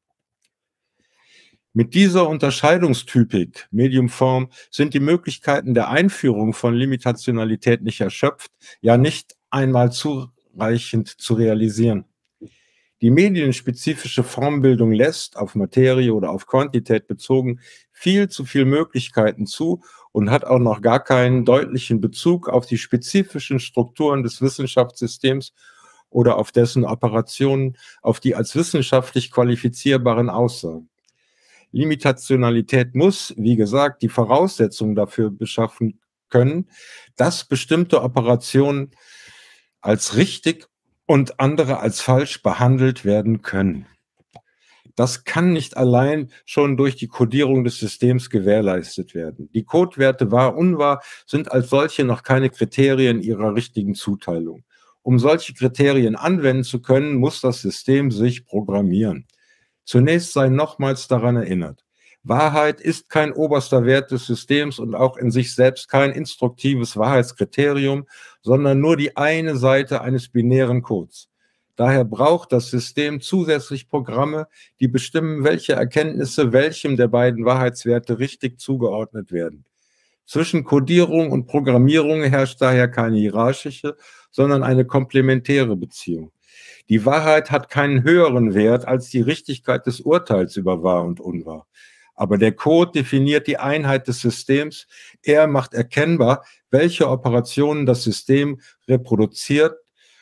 Mit dieser Unterscheidungstypik, Medium-Form, sind die Möglichkeiten der Einführung von Limitationalität nicht erschöpft, ja nicht einmal zureichend zu realisieren. Die medienspezifische Formbildung lässt, auf Materie oder auf Quantität bezogen, viel zu viele Möglichkeiten zu und hat auch noch gar keinen deutlichen Bezug auf die spezifischen Strukturen des Wissenschaftssystems oder auf dessen Operationen, auf die als wissenschaftlich qualifizierbaren Aussagen. Limitationalität muss, wie gesagt, die Voraussetzungen dafür beschaffen können, dass bestimmte Operationen als richtig und andere als falsch behandelt werden können. Das kann nicht allein schon durch die Codierung des Systems gewährleistet werden. Die Codewerte wahr, unwahr sind als solche noch keine Kriterien ihrer richtigen Zuteilung. Um solche Kriterien anwenden zu können, muss das System sich programmieren. Zunächst sei nochmals daran erinnert: Wahrheit ist kein oberster Wert des Systems und auch in sich selbst kein instruktives Wahrheitskriterium, sondern nur die eine Seite eines binären Codes. Daher braucht das System zusätzlich Programme, die bestimmen, welche Erkenntnisse welchem der beiden Wahrheitswerte richtig zugeordnet werden. Zwischen Codierung und Programmierung herrscht daher keine hierarchische, sondern eine komplementäre Beziehung. Die Wahrheit hat keinen höheren Wert als die Richtigkeit des Urteils über wahr und unwahr. Aber der Code definiert die Einheit des Systems. Er macht erkennbar, welche Operationen das System reproduzieren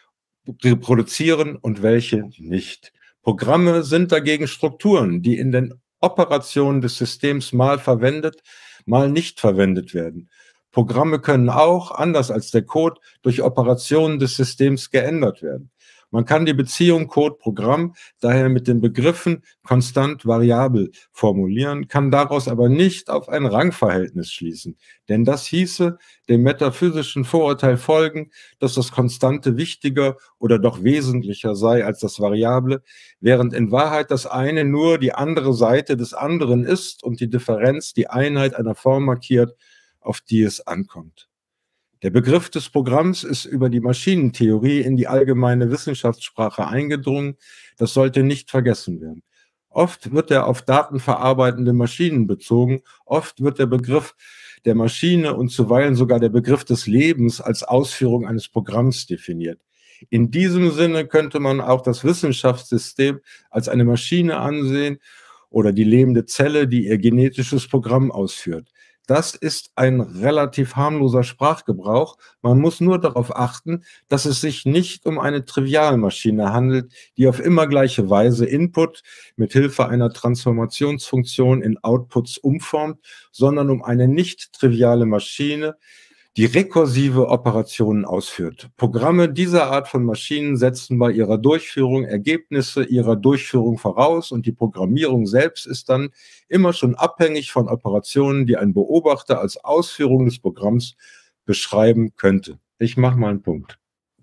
und welche nicht. Programme sind dagegen Strukturen, die in den Operationen des Systems mal verwendet, mal nicht verwendet werden. Programme können auch, anders als der Code, durch Operationen des Systems geändert werden. Man kann die Beziehung Code-Programm daher mit den Begriffen konstant variabel formulieren, kann daraus aber nicht auf ein Rangverhältnis schließen. Denn das hieße dem metaphysischen Vorurteil folgen, dass das Konstante wichtiger oder doch wesentlicher sei als das Variable, während in Wahrheit das eine nur die andere Seite des anderen ist und die Differenz die Einheit einer Form markiert, auf die es ankommt. Der Begriff des Programms ist über die Maschinentheorie in die allgemeine Wissenschaftssprache eingedrungen. Das sollte nicht vergessen werden. Oft wird er auf datenverarbeitende Maschinen bezogen. Oft wird der Begriff der Maschine und zuweilen sogar der Begriff des Lebens als Ausführung eines Programms definiert. In diesem Sinne könnte man auch das Wissenschaftssystem als eine Maschine ansehen oder die lebende Zelle, die ihr genetisches Programm ausführt. Das ist ein relativ harmloser Sprachgebrauch. Man muss nur darauf achten, dass es sich nicht um eine Trivialmaschine handelt, die auf immer gleiche Weise Input mit Hilfe einer Transformationsfunktion in Outputs umformt, sondern um eine nicht triviale Maschine, die rekursive Operationen ausführt. Programme dieser Art von Maschinen setzen bei ihrer Durchführung Ergebnisse ihrer Durchführung voraus und die Programmierung selbst ist dann immer schon abhängig von Operationen, die ein Beobachter als Ausführung des Programms beschreiben könnte. Ich mache mal einen Punkt.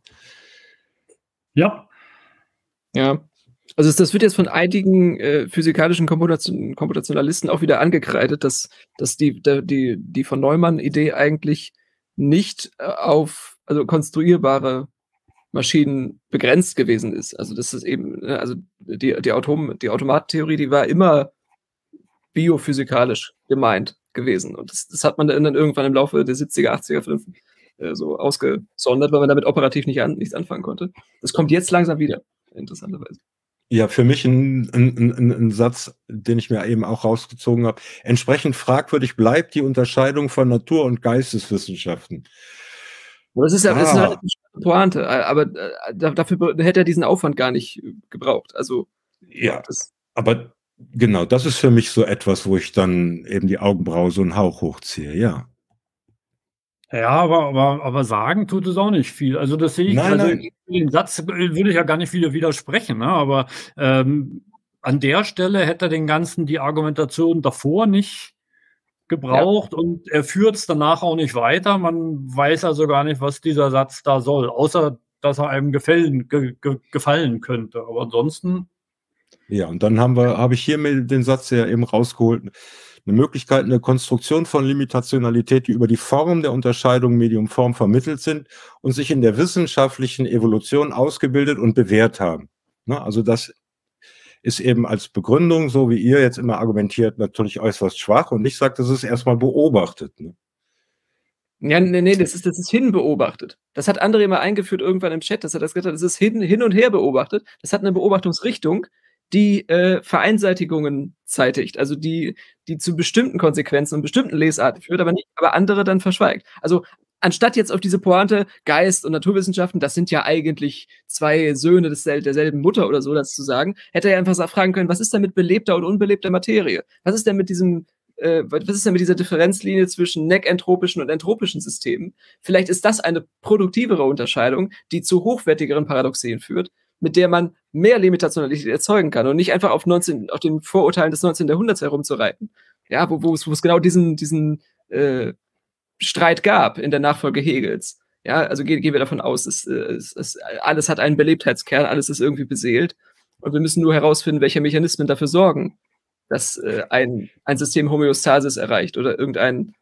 Ja. Ja. Also das wird jetzt von einigen physikalischen Komputationalisten auch wieder angekreidet, dass die von Neumann-Idee eigentlich nicht auf konstruierbare Maschinen begrenzt gewesen ist. Also das ist eben, also die Automatentheorie, die war immer biophysikalisch gemeint gewesen. Und das hat man dann irgendwann im Laufe der 70er, 80er so ausgesondert, weil man damit operativ nichts anfangen konnte. Das kommt jetzt langsam wieder, interessanterweise. Ja, für mich ein Satz, den ich mir eben auch rausgezogen habe. Entsprechend fragwürdig bleibt die Unterscheidung von Natur- und Geisteswissenschaften. Das ist ja halt eine Pointe, aber dafür hätte er diesen Aufwand gar nicht gebraucht. Also ja, aber genau, das ist für mich so etwas, wo ich dann eben die Augenbraue so einen Hauch hochziehe, ja. Ja, aber sagen tut es auch nicht viel. Also das sehe ich, Nein. Den Satz würde ich ja gar nicht wieder widersprechen, ne? Aber an der Stelle hätte er den Ganzen die Argumentation davor nicht gebraucht und er führt es danach auch nicht weiter. Man weiß also gar nicht, was dieser Satz da soll, außer dass er einem gefallen könnte. Aber ansonsten. Ja, und dann habe ich hier mir den Satz ja eben rausgeholt. Eine Möglichkeit, eine Konstruktion von Limitationalität, die über die Form der Unterscheidung Medium-Form vermittelt sind und sich in der wissenschaftlichen Evolution ausgebildet und bewährt haben. Ne? Also das ist eben als Begründung, so wie ihr jetzt immer argumentiert, natürlich äußerst schwach. Und ich sage, das ist erstmal beobachtet. Ne? Ja, nee, das ist hinbeobachtet. Das hat André mal eingeführt irgendwann im Chat, dass er das gesagt hat, das ist hin und her beobachtet. Das hat eine Beobachtungsrichtung, die Vereinseitigungen zeitigt, also die zu bestimmten Konsequenzen und bestimmten Lesarten führt, aber andere dann verschweigt. Also anstatt jetzt auf diese Pointe Geist und Naturwissenschaften, das sind ja eigentlich zwei Söhne derselben Mutter oder so, das zu sagen, hätte er einfach fragen können, was ist denn mit belebter und unbelebter Materie? Was ist denn mit dieser Differenzlinie zwischen neckentropischen und entropischen Systemen? Vielleicht ist das eine produktivere Unterscheidung, die zu hochwertigeren Paradoxien führt, mit der man mehr Limitationalität erzeugen kann und nicht einfach auf den Vorurteilen des 19. Jahrhunderts herumzureiten. Ja, wo es genau diesen Streit gab in der Nachfolge Hegels. Ja, also gehen wir davon aus, alles hat einen Belebtheitskern, alles ist irgendwie beseelt und wir müssen nur herausfinden, welche Mechanismen dafür sorgen, dass ein System Homöostasis erreicht oder irgendein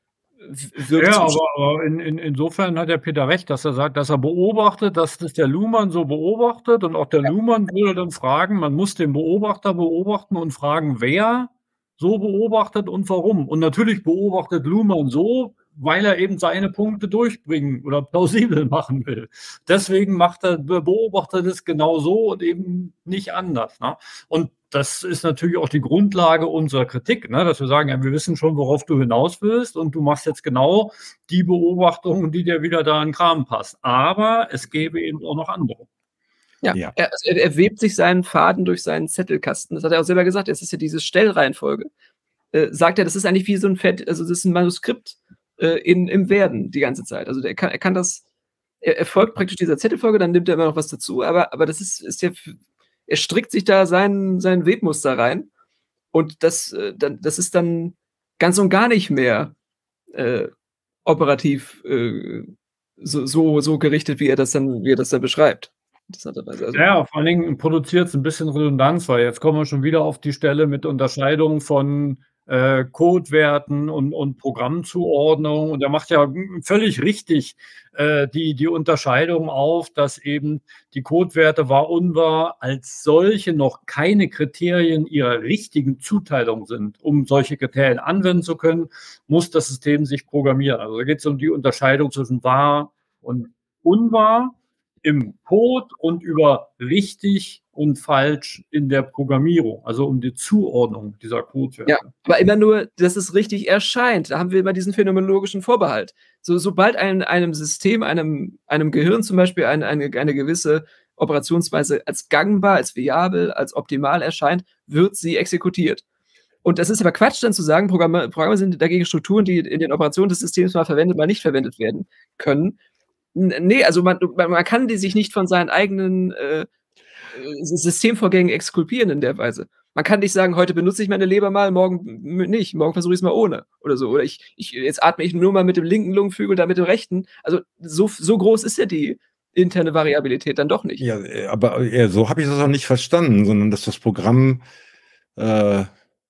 aber insofern hat der Peter recht, dass er sagt, dass er beobachtet, dass das der Luhmann so beobachtet und auch der Luhmann würde dann fragen, man muss den Beobachter beobachten und fragen, wer so beobachtet und warum. Und natürlich beobachtet Luhmann so, weil er eben seine Punkte durchbringen oder plausibel machen will. Deswegen beobachtet er das genau so und eben nicht anders. Ne? Und das ist natürlich auch die Grundlage unserer Kritik, ne? Dass wir sagen, ja, wir wissen schon, worauf du hinaus willst und du machst jetzt genau die Beobachtungen, die dir wieder da in den Kram passen. Aber es gäbe eben auch noch andere. Ja. Er webt sich seinen Faden durch seinen Zettelkasten. Das hat er auch selber gesagt. Es ist ja diese Stellreihenfolge. Sagt er, das ist eigentlich wie so ein also das ist ein Manuskript im Werden die ganze Zeit. Also er kann das, er folgt praktisch dieser Zettelfolge, dann nimmt er immer noch was dazu, aber das ist ja, er strickt sich da sein Webmuster rein und das ist dann ganz und gar nicht mehr operativ so gerichtet, wie er das dann beschreibt. Also, ja, vor allen Dingen produziert es ein bisschen Redundanz, weil jetzt kommen wir schon wieder auf die Stelle mit Unterscheidung von Codewerten und Programmzuordnung. Und er macht ja völlig richtig die Unterscheidung auf, dass eben die Codewerte wahr, unwahr als solche noch keine Kriterien ihrer richtigen Zuteilung sind. Um solche Kriterien anwenden zu können, muss das System sich programmieren. Also da geht es um die Unterscheidung zwischen wahr und unwahr im Code und über richtig und falsch in der Programmierung, also um die Zuordnung dieser Codewerte. Ja, aber immer nur, dass es richtig erscheint. Da haben wir immer diesen phänomenologischen Vorbehalt. Sobald einem System, einem Gehirn zum Beispiel eine gewisse Operationsweise als gangbar, als viabel, als optimal erscheint, wird sie exekutiert. Und das ist aber Quatsch, dann zu sagen, Programme sind dagegen Strukturen, die in den Operationen des Systems mal verwendet, mal nicht verwendet werden können. Nee, also man kann die sich nicht von seinen eigenen Systemvorgängen exkulpieren in der Weise. Man kann nicht sagen, heute benutze ich meine Leber mal, morgen nicht, morgen versuche ich es mal ohne oder so. Oder jetzt atme ich nur mal mit dem linken Lungenflügel, dann mit dem rechten. Also so groß ist ja die interne Variabilität dann doch nicht. Ja, aber so habe ich das auch nicht verstanden, sondern dass das Programm ja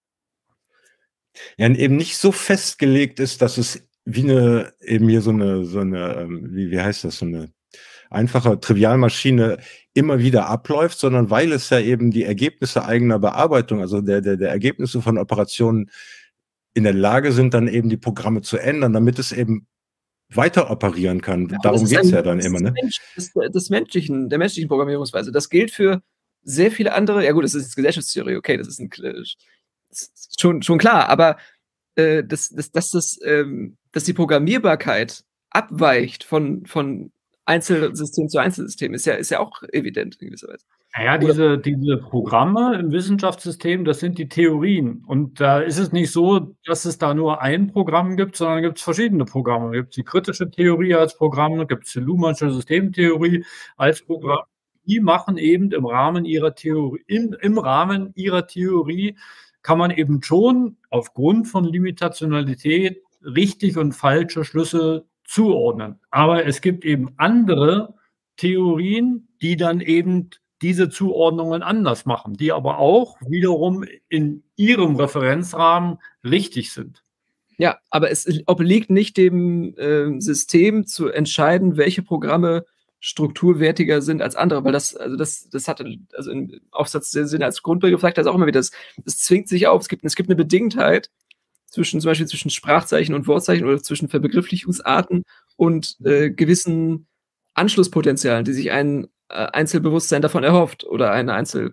eben nicht so festgelegt ist, dass es wie eben hier so eine, wie heißt das, so eine einfache Trivialmaschine immer wieder abläuft, sondern weil es ja eben die Ergebnisse eigener Bearbeitung, also der Ergebnisse von Operationen in der Lage sind, dann eben die Programme zu ändern, damit es eben weiter operieren kann. Ja, darum geht es ja dann immer, ne? Der menschlichen Programmierungsweise. Das gilt für sehr viele andere, ja gut, das ist Gesellschaftstheorie, okay, das ist schon klar, aber dass die Programmierbarkeit abweicht von Einzelsystem zu Einzelsystem, ist ja auch evident in gewisser Weise. Naja, diese Programme im Wissenschaftssystem, das sind die Theorien. Und da ist es nicht so, dass es da nur ein Programm gibt, sondern gibt es verschiedene Programme. Da gibt es die kritische Theorie als Programm, gibt es die Luhmannsche Systemtheorie als Programm. Die machen eben im Rahmen ihrer Theorie, im Rahmen ihrer Theorie kann man eben schon aufgrund von Limitationalität richtig und falsche Schlüsse zuordnen. Aber es gibt eben andere Theorien, die dann eben diese Zuordnungen anders machen, die aber auch wiederum in ihrem Referenzrahmen richtig sind. Ja, aber es obliegt nicht dem System zu entscheiden, welche Programme strukturwertiger sind als andere, weil das hat also im Aufsatzsinn als Grundbegriff sagt das auch immer wieder, das zwingt sich auf, es gibt eine Bedingtheit zum Beispiel zwischen Sprachzeichen und Wortzeichen oder zwischen Verbegrifflichungsarten und gewissen Anschlusspotenzialen, die sich ein Einzelbewusstsein davon erhofft oder ein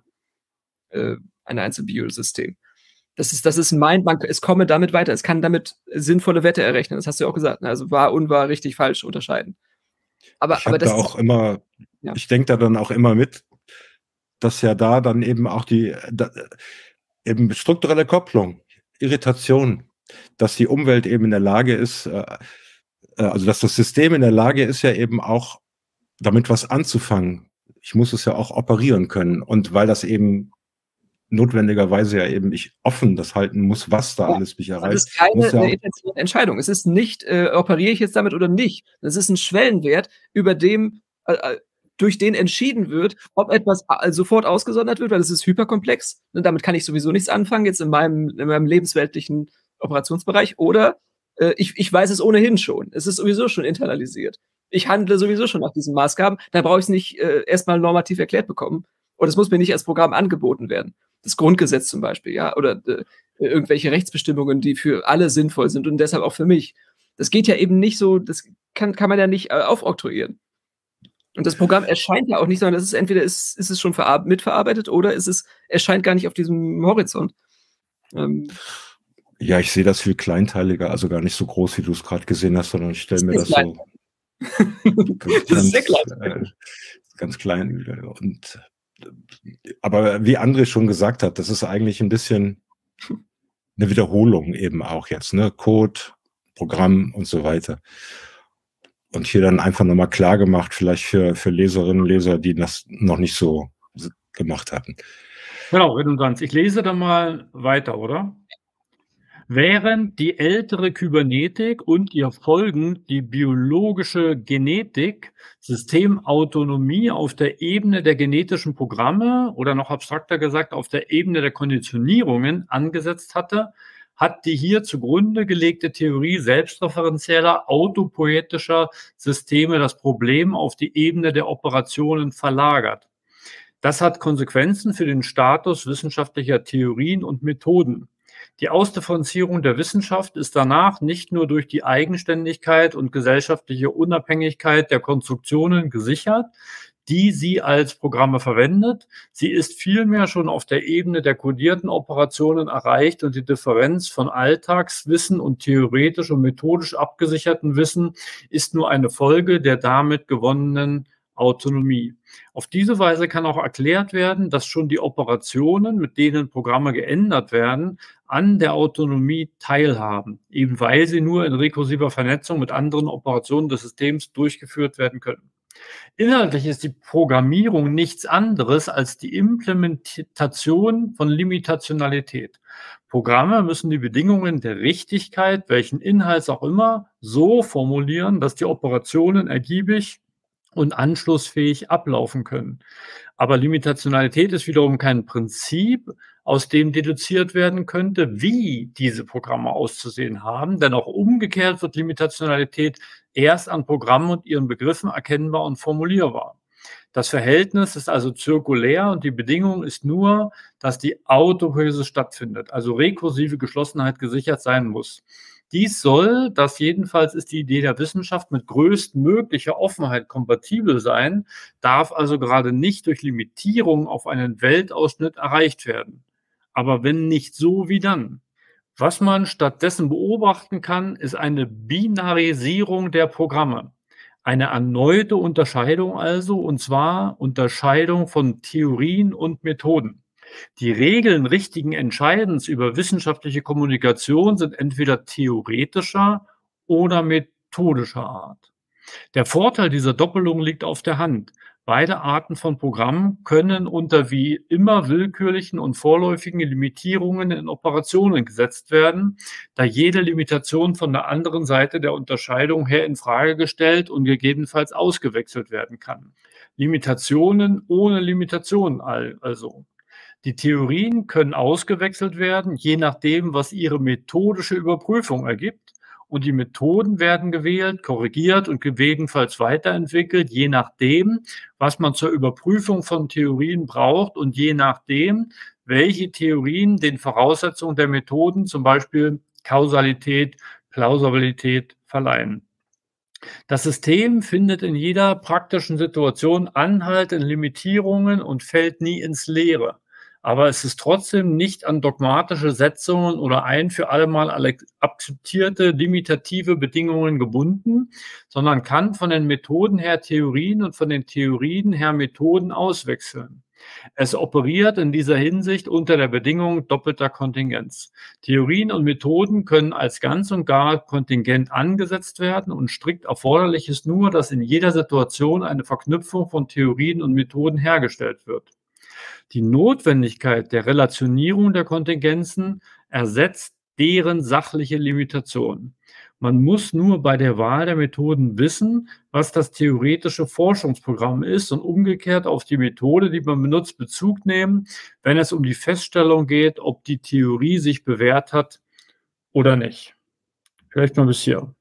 Einzelbiosystem. Das ist es komme damit weiter, es kann damit sinnvolle Werte errechnen, das hast du ja auch gesagt, ne? Also wahr, unwahr, richtig, falsch unterscheiden. Ich denke da dann auch immer mit, dass ja da dann eben auch eben strukturelle Kopplung, Irritation, dass die Umwelt eben in der Lage ist, also dass das System in der Lage ist, ja eben auch damit was anzufangen. Ich muss es ja auch operieren können. Und weil das eben notwendigerweise ja eben ich offen das halten muss, was da alles mich erreicht. Das ist keine intensive Entscheidung. Es ist nicht, operiere ich jetzt damit oder nicht. Das ist ein Schwellenwert, über dem durch den entschieden wird, ob etwas sofort ausgesondert wird, weil es ist hyperkomplex. Und damit kann ich sowieso nichts anfangen, jetzt in meinem lebensweltlichen Operationsbereich. Oder ich weiß es ohnehin schon. Es ist sowieso schon internalisiert. Ich handle sowieso schon nach diesen Maßgaben. Da brauche ich es nicht erstmal normativ erklärt bekommen. Und es muss mir nicht als Programm angeboten werden. Das Grundgesetz zum Beispiel, ja, oder irgendwelche Rechtsbestimmungen, die für alle sinnvoll sind und deshalb auch für mich. Das geht ja eben nicht so, das kann man ja nicht aufoktroyieren. Und das Programm erscheint ja auch nicht, sondern das ist entweder ist es schon mitverarbeitet oder erscheint gar nicht auf diesem Horizont. Ja, ich sehe das viel kleinteiliger, also gar nicht so groß, wie du es gerade gesehen hast, sondern ich stelle mir das so das ist sehr klein. Ganz klein. Aber wie André schon gesagt hat, das ist eigentlich ein bisschen eine Wiederholung eben auch jetzt, ne? Code, Programm und so weiter. Und hier dann einfach nochmal klar gemacht, vielleicht für Leserinnen und Leser, die das noch nicht so gemacht hatten. Genau, Redundanz. Ich lese dann mal weiter, oder? Während die ältere Kybernetik und ihr Folgen die biologische Genetik Systemautonomie auf der Ebene der genetischen Programme oder noch abstrakter gesagt auf der Ebene der Konditionierungen angesetzt hatte, hat die hier zugrunde gelegte Theorie selbstreferenzieller, autopoetischer Systeme das Problem auf die Ebene der Operationen verlagert. Das hat Konsequenzen für den Status wissenschaftlicher Theorien und Methoden. Die Ausdifferenzierung der Wissenschaft ist danach nicht nur durch die Eigenständigkeit und gesellschaftliche Unabhängigkeit der Konstruktionen gesichert, die sie als Programme verwendet. Sie ist vielmehr schon auf der Ebene der kodierten Operationen erreicht und die Differenz von Alltagswissen und theoretisch und methodisch abgesicherten Wissen ist nur eine Folge der damit gewonnenen Autonomie. Auf diese Weise kann auch erklärt werden, dass schon die Operationen, mit denen Programme geändert werden, an der Autonomie teilhaben, eben weil sie nur in rekursiver Vernetzung mit anderen Operationen des Systems durchgeführt werden können. Inhaltlich ist die Programmierung nichts anderes als die Implementation von Limitationalität. Programme müssen die Bedingungen der Richtigkeit, welchen Inhalts auch immer, so formulieren, dass die Operationen ergiebig und anschlussfähig ablaufen können. Aber Limitationalität ist wiederum kein Prinzip, aus dem deduziert werden könnte, wie diese Programme auszusehen haben, denn auch umgekehrt wird Limitationalität erst an Programmen und ihren Begriffen erkennbar und formulierbar. Das Verhältnis ist also zirkulär und die Bedingung ist nur, dass die Autopoiesis stattfindet, also rekursive Geschlossenheit gesichert sein muss. Dies soll, das jedenfalls ist die Idee der Wissenschaft, mit größtmöglicher Offenheit kompatibel sein, darf also gerade nicht durch Limitierung auf einen Weltausschnitt erreicht werden. Aber wenn nicht so, wie dann? Was man stattdessen beobachten kann, ist eine Binarisierung der Programme. Eine erneute Unterscheidung also, und zwar Unterscheidung von Theorien und Methoden. Die Regeln richtigen Entscheidens über wissenschaftliche Kommunikation sind entweder theoretischer oder methodischer Art. Der Vorteil dieser Doppelung liegt auf der Hand. Beide Arten von Programmen können unter wie immer willkürlichen und vorläufigen Limitierungen in Operationen gesetzt werden, da jede Limitation von der anderen Seite der Unterscheidung her in Frage gestellt und gegebenenfalls ausgewechselt werden kann. Limitationen ohne Limitationen also. Die Theorien können ausgewechselt werden, je nachdem, was ihre methodische Überprüfung ergibt. Und die Methoden werden gewählt, korrigiert und gegebenenfalls weiterentwickelt, je nachdem, was man zur Überprüfung von Theorien braucht und je nachdem, welche Theorien den Voraussetzungen der Methoden, zum Beispiel Kausalität, Plausibilität, verleihen. Das System findet in jeder praktischen Situation Anhalt in Limitierungen und fällt nie ins Leere. Aber es ist trotzdem nicht an dogmatische Setzungen oder ein für allemal akzeptierte limitative Bedingungen gebunden, sondern kann von den Methoden her Theorien und von den Theorien her Methoden auswechseln. Es operiert in dieser Hinsicht unter der Bedingung doppelter Kontingenz. Theorien und Methoden können als ganz und gar kontingent angesetzt werden und strikt erforderlich ist nur, dass in jeder Situation eine Verknüpfung von Theorien und Methoden hergestellt wird. Die Notwendigkeit der Relationierung der Kontingenzen ersetzt deren sachliche Limitation. Man muss nur bei der Wahl der Methoden wissen, was das theoretische Forschungsprogramm ist und umgekehrt auf die Methode, die man benutzt, Bezug nehmen, wenn es um die Feststellung geht, ob die Theorie sich bewährt hat oder nicht. Vielleicht mal bis hier.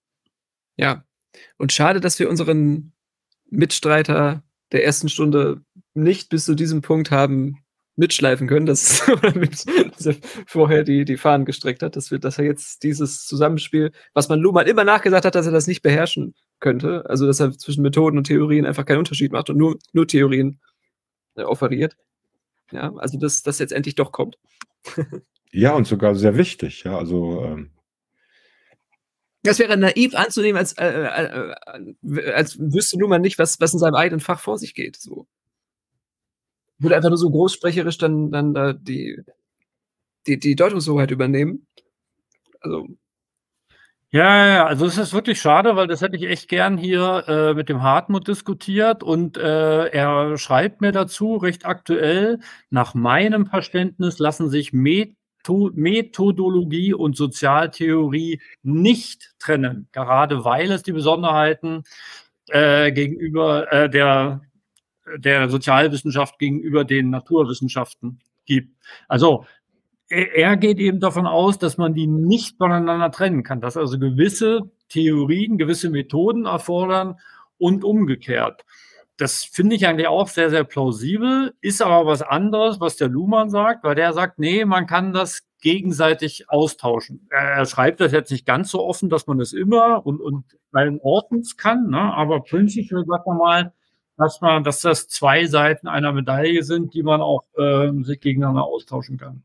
Ja, und schade, dass wir unseren Mitstreiter der ersten Stunde nicht bis zu diesem Punkt haben mitschleifen können, dass er vorher die Fahnen gestreckt hat, dass er jetzt dieses Zusammenspiel, was man Luhmann immer nachgesagt hat, dass er das nicht beherrschen könnte, also dass er zwischen Methoden und Theorien einfach keinen Unterschied macht und nur Theorien offeriert. Ja, also dass das jetzt endlich doch kommt. Ja, und sogar sehr wichtig, ja, also Das wäre naiv anzunehmen, als wüsste Luhmann nicht, was in seinem eigenen Fach vor sich geht. So. Würde einfach nur so großsprecherisch dann da die Deutungshoheit übernehmen. Also. Ja, also es ist wirklich schade, weil das hätte ich echt gern hier mit dem Hartmut diskutiert und er schreibt mir dazu recht aktuell, nach meinem Verständnis lassen sich Methodologie und Sozialtheorie nicht trennen, gerade weil es die Besonderheiten gegenüber der Sozialwissenschaft gegenüber den Naturwissenschaften gibt. Also er geht eben davon aus, dass man die nicht voneinander trennen kann, dass also gewisse Theorien, gewisse Methoden erfordern und umgekehrt. Das finde ich eigentlich auch sehr, sehr plausibel, ist aber was anderes, was der Luhmann sagt, weil der sagt, nee, man kann das gegenseitig austauschen. Er schreibt das jetzt nicht ganz so offen, dass man es immer und allen Ortens kann, ne? Aber prinzipiell sagt er mal, dass das zwei Seiten einer Medaille sind, die man auch sich gegeneinander austauschen kann.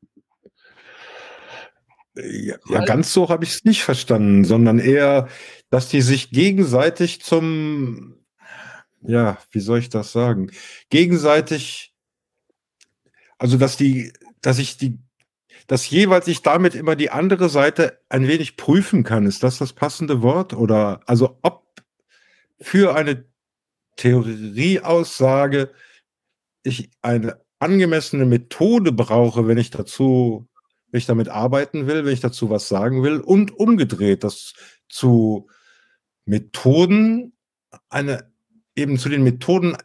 Ja, ganz so habe ich es nicht verstanden, sondern eher, dass die sich gegenseitig wie soll ich das sagen? Gegenseitig, also dass jeweils ich damit immer die andere Seite ein wenig prüfen kann. Ist das passende Wort? Oder also ob für eine Theorieaussage ich eine angemessene Methode brauche, wenn ich damit arbeiten will, wenn ich dazu was sagen will, und umgedreht, dass zu Methoden eine den Methoden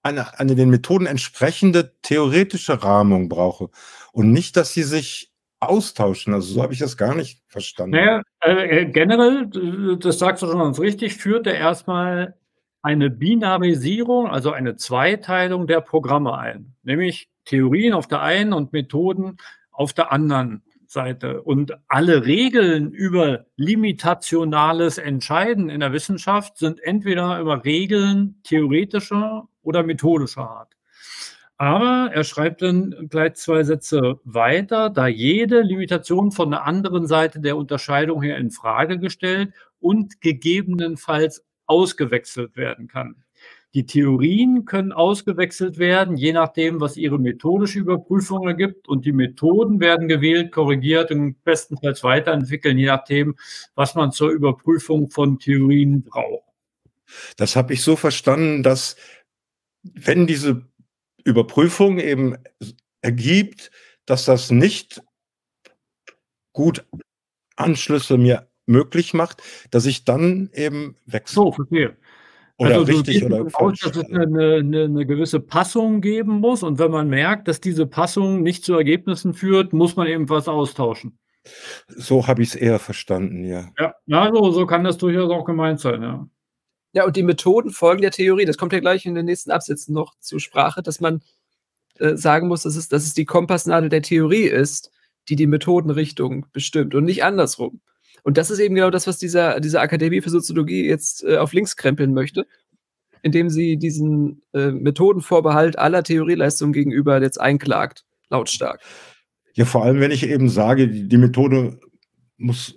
entsprechende theoretische Rahmung brauche und nicht, dass sie sich austauschen. Also so habe ich das gar nicht verstanden. Naja, generell, das sagst du schon ganz richtig, führt er erstmal eine Binarisierung, also eine Zweiteilung der Programme ein, nämlich Theorien auf der einen und Methoden auf der anderen Seite. Und alle Regeln über limitationales Entscheiden in der Wissenschaft sind entweder über Regeln theoretischer oder methodischer Art. Aber er schreibt dann gleich 2 Sätze weiter, da jede Limitation von der anderen Seite der Unterscheidung her in Frage gestellt und gegebenenfalls ausgewechselt werden kann. Die Theorien können ausgewechselt werden, je nachdem, was ihre methodische Überprüfung ergibt, und die Methoden werden gewählt, korrigiert und bestenfalls weiterentwickelt, je nachdem, was man zur Überprüfung von Theorien braucht. Das habe ich so verstanden, dass wenn diese Überprüfung eben ergibt, dass das nicht gut Anschlüsse mir möglich macht, dass ich dann eben wechsle. So, verstehe. Oder also richtig oder falsch. Dass es eine gewisse Passung geben muss, und wenn man merkt, dass diese Passung nicht zu Ergebnissen führt, muss man eben was austauschen. So habe ich es eher verstanden, ja. Ja, so kann das durchaus auch gemeint sein, ja. Ja, und die Methoden folgen der Theorie. Das kommt ja gleich in den nächsten Absätzen noch zur Sprache, dass man sagen muss, dass es die Kompassnadel der Theorie ist, die Methodenrichtung bestimmt und nicht andersrum. Und das ist eben genau das, was diese Akademie für Soziologie jetzt auf links krempeln möchte, indem sie diesen Methodenvorbehalt aller Theorieleistungen gegenüber jetzt einklagt, lautstark. Ja, vor allem, wenn ich eben sage, die Methode muss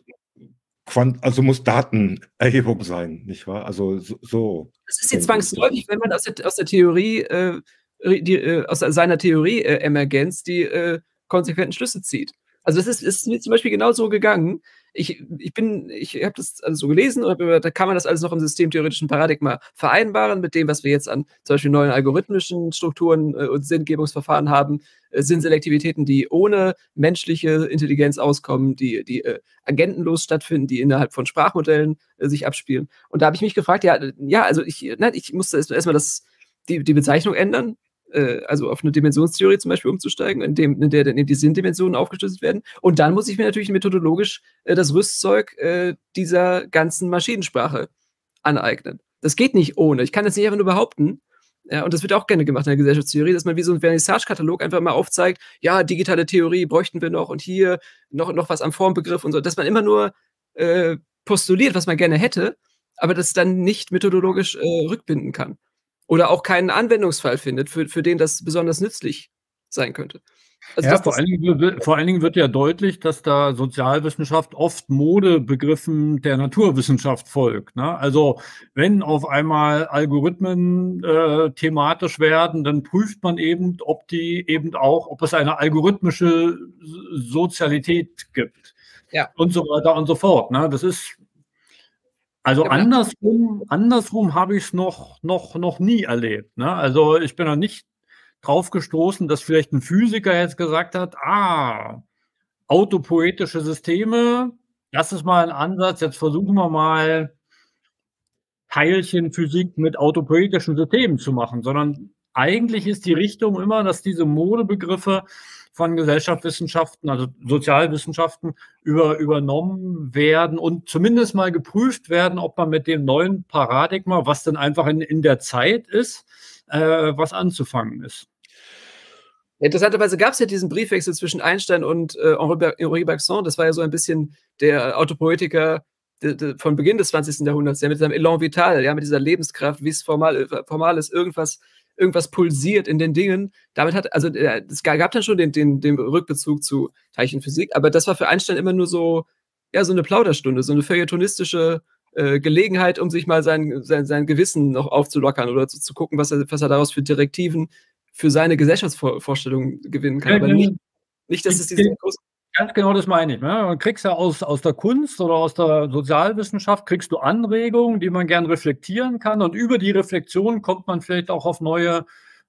Datenerhebung sein, nicht wahr? Also so. Das ist jetzt zwangsläufig, wenn man aus der Theorie, aus seiner Theorie-Emergenz die konsequenten Schlüsse zieht. Also das ist mir zum Beispiel genau so gegangen. Ich habe das also so gelesen, da kann man das alles noch im systemtheoretischen Paradigma vereinbaren mit dem, was wir jetzt an zum Beispiel neuen algorithmischen Strukturen und Sinngebungsverfahren haben, Sinnselektivitäten, die ohne menschliche Intelligenz auskommen, die agentenlos stattfinden, die innerhalb von Sprachmodellen sich abspielen. Und da habe ich mich gefragt, also ich musste erstmal die Bezeichnung ändern, also auf eine Dimensionstheorie zum Beispiel umzusteigen, in der die Sinndimensionen aufgeschlüsselt werden. Und dann muss ich mir natürlich methodologisch das Rüstzeug dieser ganzen Maschinensprache aneignen. Das geht nicht ohne. Ich kann jetzt nicht einfach nur behaupten, Ja, und das wird auch gerne gemacht in der Gesellschaftstheorie, dass man wie so ein Vernissage-Katalog einfach mal aufzeigt, ja, digitale Theorie bräuchten wir noch und hier noch was am Formbegriff und so, dass man immer nur postuliert, was man gerne hätte, aber das dann nicht methodologisch rückbinden kann. Oder auch keinen Anwendungsfall findet, für den das besonders nützlich sein könnte. Also Ja, vor allen Dingen wird ja deutlich, dass da Sozialwissenschaft oft Modebegriffen der Naturwissenschaft folgt, ne? Also, wenn auf einmal Algorithmen thematisch werden, dann prüft man eben, ob es eine algorithmische Sozialität gibt. Ja. Und so weiter und so fort, ne? Das ist also Ja, andersrum habe ich es noch nie erlebt, ne? Also, ich bin noch nicht drauf gestoßen, dass vielleicht ein Physiker jetzt gesagt hat: autopoetische Systeme, das ist mal ein Ansatz, jetzt versuchen wir mal Teilchenphysik mit autopoetischen Systemen zu machen, sondern eigentlich ist die Richtung immer, dass diese Modebegriffe von Gesellschaftswissenschaften, also Sozialwissenschaften, übernommen werden und zumindest mal geprüft werden, ob man mit dem neuen Paradigma, was dann einfach in der Zeit ist, was anzufangen ist. Interessanterweise gab es ja diesen Briefwechsel zwischen Einstein und Henri Bergson. Das war ja so ein bisschen der Autopoetiker von Beginn des 20. Jahrhunderts, der mit seinem Elan vital, ja, mit dieser Lebenskraft, wie es formal ist, irgendwas pulsiert in den Dingen. Damit es gab dann schon den Rückbezug zu Teilchenphysik, aber das war für Einstein immer nur so, ja, so eine Plauderstunde, so eine feuilletonistische Gelegenheit, um sich mal sein Gewissen noch aufzulockern oder zu gucken, was er daraus für Direktiven für seine Gesellschaftsvorstellungen gewinnen kann. Aber nicht, dass es diese große. Ganz genau, das meine ich. Ne? Man kriegst ja aus der Kunst oder aus der Sozialwissenschaft kriegst du Anregungen, die man gern reflektieren kann, und über die Reflexion kommt man vielleicht auch auf neue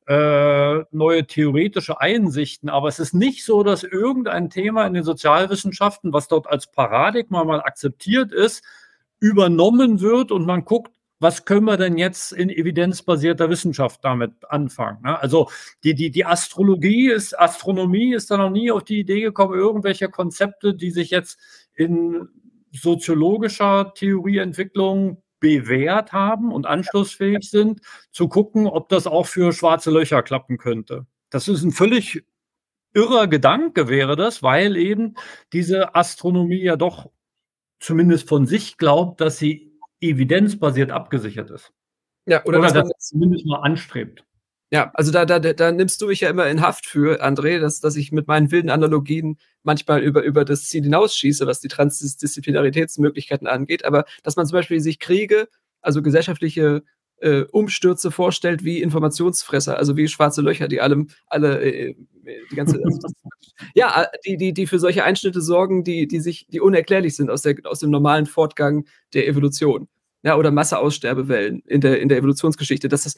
theoretische Einsichten. Aber es ist nicht so, dass irgendein Thema in den Sozialwissenschaften, was dort als Paradigma mal akzeptiert ist, übernommen wird und man guckt, was können wir denn jetzt in evidenzbasierter Wissenschaft damit anfangen? Ne? Also die Astronomie ist da noch nie auf die Idee gekommen, irgendwelche Konzepte, die sich jetzt in soziologischer Theorieentwicklung bewährt haben und anschlussfähig sind, zu gucken, ob das auch für schwarze Löcher klappen könnte. Das ist ein völlig irrer Gedanke, wäre das, weil eben diese Astronomie ja doch zumindest von sich glaubt, dass sie evidenzbasiert abgesichert ist. Ja, oder dass man das zumindest mal anstrebt. Ja, also da nimmst du mich ja immer in Haft für, André, dass ich mit meinen wilden Analogien manchmal über das Ziel hinausschieße, was die Transdisziplinaritätsmöglichkeiten angeht, aber dass man zum Beispiel sich Kriege, also gesellschaftliche Umstürze vorstellt wie Informationsfresser, also wie schwarze Löcher, die die ganze ja, die für solche Einschnitte sorgen, die unerklärlich sind aus dem normalen Fortgang der Evolution. Ja, oder Masseaussterbewellen in der Evolutionsgeschichte, dass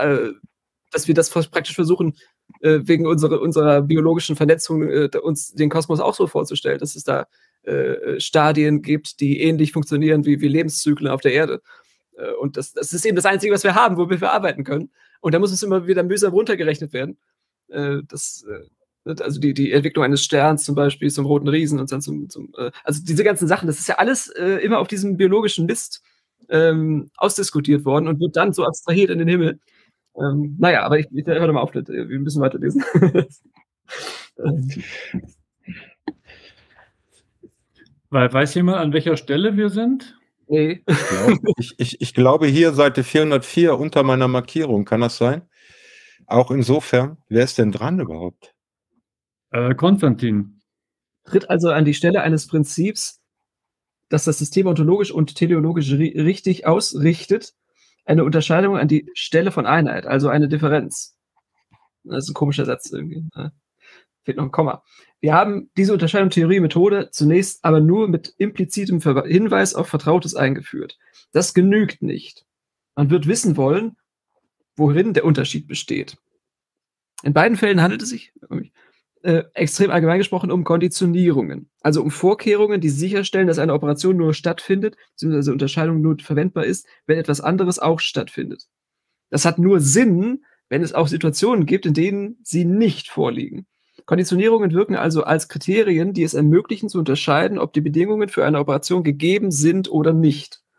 wir das praktisch versuchen, wegen unserer biologischen Vernetzung uns den Kosmos auch so vorzustellen, dass es da Stadien gibt, die ähnlich funktionieren wie Lebenszyklen auf der Erde. Und das ist eben das Einzige, was wir haben, womit wir arbeiten können. Und da muss es immer wieder mühsam runtergerechnet werden. Also die Entwicklung eines Sterns zum Beispiel zum roten Riesen und dann also diese ganzen Sachen, das ist ja alles immer auf diesem biologischen Mist ausdiskutiert worden und wird dann so abstrahiert in den Himmel. Naja, aber ich höre mal auf, wir müssen weiterlesen. Weiß jemand, an welcher Stelle wir sind? Nee. Ich glaube hier Seite 404 unter meiner Markierung, kann das sein? Auch insofern, wer ist denn dran überhaupt? Konstantin. Tritt also an die Stelle eines Prinzips, das das System ontologisch und teleologisch richtig ausrichtet, eine Unterscheidung an die Stelle von Einheit, also eine Differenz. Das ist ein komischer Satz irgendwie. Fehlt noch ein Komma. Wir haben diese Unterscheidung Theorie-Methode zunächst aber nur mit implizitem Hinweis auf Vertrautes eingeführt. Das genügt nicht. Man wird wissen wollen, worin der Unterschied besteht. In beiden Fällen handelt es sich, extrem allgemein gesprochen, um Konditionierungen. Also um Vorkehrungen, die sicherstellen, dass eine Operation nur stattfindet, beziehungsweise Unterscheidung nur verwendbar ist, wenn etwas anderes auch stattfindet. Das hat nur Sinn, wenn es auch Situationen gibt, in denen sie nicht vorliegen. Konditionierungen wirken also als Kriterien, die es ermöglichen zu unterscheiden, ob die Bedingungen für eine Operation gegeben sind oder nicht.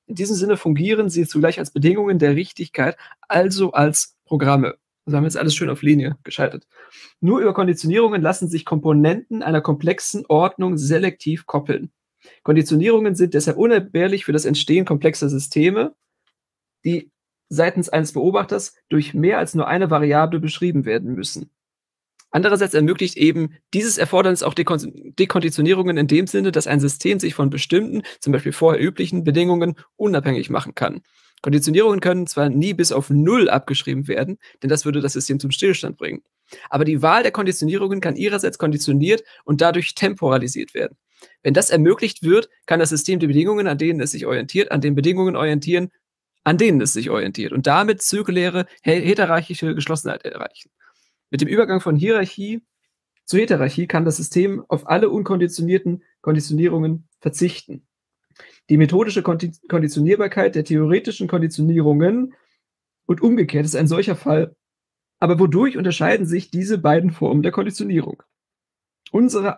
In diesem Sinne fungieren sie zugleich als Bedingungen der Richtigkeit, also als Programme. Also haben wir jetzt alles schön auf Linie geschaltet. Nur über Konditionierungen lassen sich Komponenten einer komplexen Ordnung selektiv koppeln. Konditionierungen sind deshalb unentbehrlich für das Entstehen komplexer Systeme, die seitens eines Beobachters durch mehr als nur eine Variable beschrieben werden müssen. Andererseits ermöglicht eben dieses Erfordernis auch Dekonditionierungen in dem Sinne, dass ein System sich von bestimmten, zum Beispiel vorher üblichen Bedingungen unabhängig machen kann. Konditionierungen können zwar nie bis auf 0 abgeschrieben werden, denn das würde das System zum Stillstand bringen. Aber die Wahl der Konditionierungen kann ihrerseits konditioniert und dadurch temporalisiert werden. Wenn das ermöglicht wird, kann das System die Bedingungen, an denen es sich orientiert, an den Bedingungen orientieren, an denen es sich orientiert und damit zirkuläre, heterarchische Geschlossenheit erreichen. Mit dem Übergang von Hierarchie zu Heterarchie kann das System auf alle unkonditionierten Konditionierungen verzichten. Die methodische Konditionierbarkeit der theoretischen Konditionierungen und umgekehrt ist ein solcher Fall. Aber wodurch unterscheiden sich diese beiden Formen der Konditionierung? Unser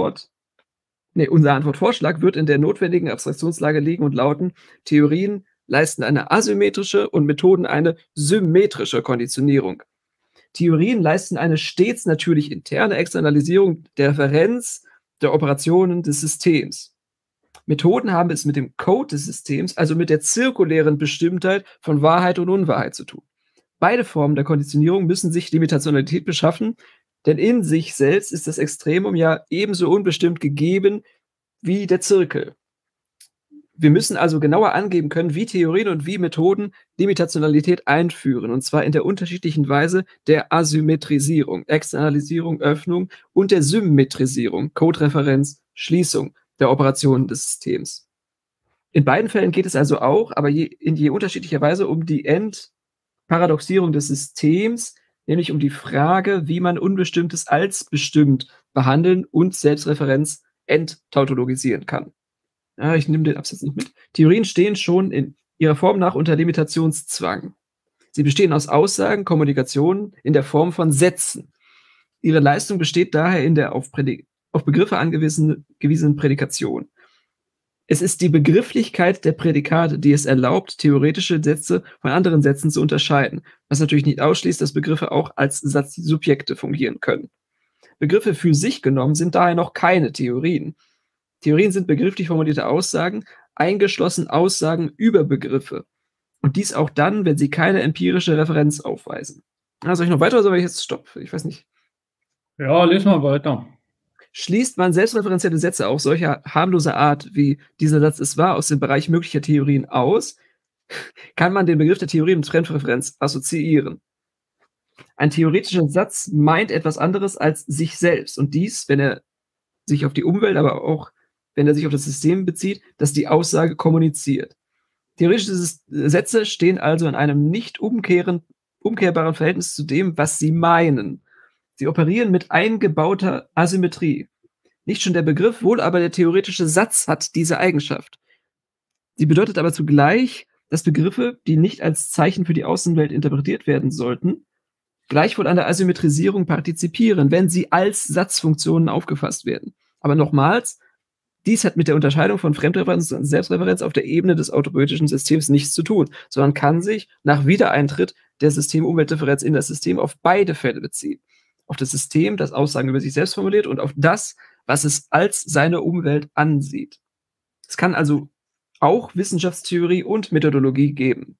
Antwortvorschlag wird in der notwendigen Abstraktionslage liegen und lauten: Theorien leisten eine asymmetrische und Methoden eine symmetrische Konditionierung. Theorien leisten eine stets natürlich interne Externalisierung der Referenz der Operationen des Systems. Methoden haben es mit dem Code des Systems, also mit der zirkulären Bestimmtheit von Wahrheit und Unwahrheit zu tun. Beide Formen der Konditionierung müssen sich Limitationalität beschaffen, denn in sich selbst ist das Extremum ja ebenso unbestimmt gegeben wie der Zirkel. Wir müssen also genauer angeben können, wie Theorien und wie Methoden Limitationalität einführen, und zwar in der unterschiedlichen Weise der Asymmetrisierung, Externalisierung, Öffnung und der Symmetrisierung, Codereferenz, Schließung der Operationen des Systems. In beiden Fällen geht es also auch, aber in je unterschiedlicher Weise um die Entparadoxierung des Systems, nämlich um die Frage, wie man Unbestimmtes als bestimmt behandeln und Selbstreferenz enttautologisieren kann. Ja, ich nehme den Absatz noch mit. Theorien stehen schon in ihrer Form nach unter Limitationszwang. Sie bestehen aus Aussagen, Kommunikationen in der Form von Sätzen. Ihre Leistung besteht daher in der auf Begriffe angewiesenen Prädikation. Es ist die Begrifflichkeit der Prädikate, die es erlaubt, theoretische Sätze von anderen Sätzen zu unterscheiden, was natürlich nicht ausschließt, dass Begriffe auch als Satzsubjekte fungieren können. Begriffe für sich genommen sind daher noch keine Theorien. Theorien sind begrifflich formulierte Aussagen, eingeschlossen Aussagen über Begriffe. Und dies auch dann, wenn sie keine empirische Referenz aufweisen. Soll ich noch weiter oder soll ich jetzt stopp? Ich weiß nicht. Ja, lesen wir weiter. Schließt man selbstreferenzielle Sätze auch solcher harmloser Art, wie dieser Satz es war, aus dem Bereich möglicher Theorien aus, kann man den Begriff der Theorie mit Fremdreferenz assoziieren. Ein theoretischer Satz meint etwas anderes als sich selbst. Und dies, wenn er sich auf die Umwelt, aber auch wenn er sich auf das System bezieht, das die Aussage kommuniziert. Theoretische Sätze stehen also in einem nicht umkehrbaren Verhältnis zu dem, was sie meinen. Sie operieren mit eingebauter Asymmetrie. Nicht schon der Begriff, wohl aber der theoretische Satz hat diese Eigenschaft. Sie bedeutet aber zugleich, dass Begriffe, die nicht als Zeichen für die Außenwelt interpretiert werden sollten, gleichwohl an der Asymmetrisierung partizipieren, wenn sie als Satzfunktionen aufgefasst werden. Aber nochmals, dies hat mit der Unterscheidung von Fremdreferenz und Selbstreferenz auf der Ebene des autopoietischen Systems nichts zu tun, sondern kann sich nach Wiedereintritt der System-Umwelt-Differenz in das System auf beide Fälle beziehen. Auf das System, das Aussagen über sich selbst formuliert, und auf das, was es als seine Umwelt ansieht. Es kann also auch Wissenschaftstheorie und Methodologie geben.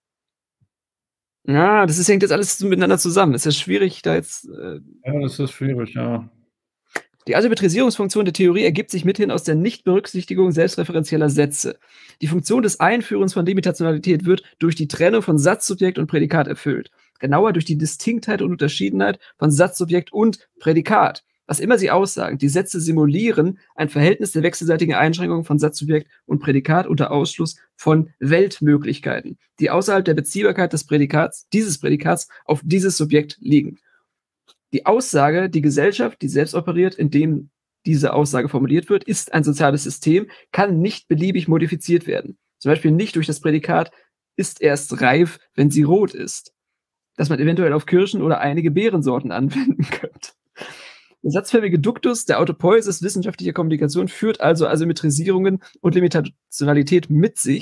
Ja, hängt jetzt alles miteinander zusammen. Es ist schwierig, da jetzt. Ja, das ist schwierig, ja. Die Asymmetrisierungsfunktion der Theorie ergibt sich mithin aus der Nichtberücksichtigung selbstreferenzieller Sätze. Die Funktion des Einführens von Limitationalität wird durch die Trennung von Satzsubjekt und Prädikat erfüllt. Genauer durch die Distinktheit und Unterschiedenheit von Satzsubjekt und Prädikat. Was immer sie aussagen, die Sätze simulieren ein Verhältnis der wechselseitigen Einschränkung von Satzsubjekt und Prädikat unter Ausschluss von Weltmöglichkeiten, die außerhalb der Beziehbarkeit dieses Prädikats auf dieses Subjekt liegen. Die Aussage, die Gesellschaft, die selbst operiert, indem diese Aussage formuliert wird, ist ein soziales System, kann nicht beliebig modifiziert werden. Zum Beispiel nicht durch das Prädikat ist erst reif, wenn sie rot ist, das man eventuell auf Kirschen oder einige Beerensorten anwenden könnte. Der satzförmige Duktus der Autopoiesis wissenschaftlicher Kommunikation führt also Asymmetrisierungen und Limitationalität mit sich,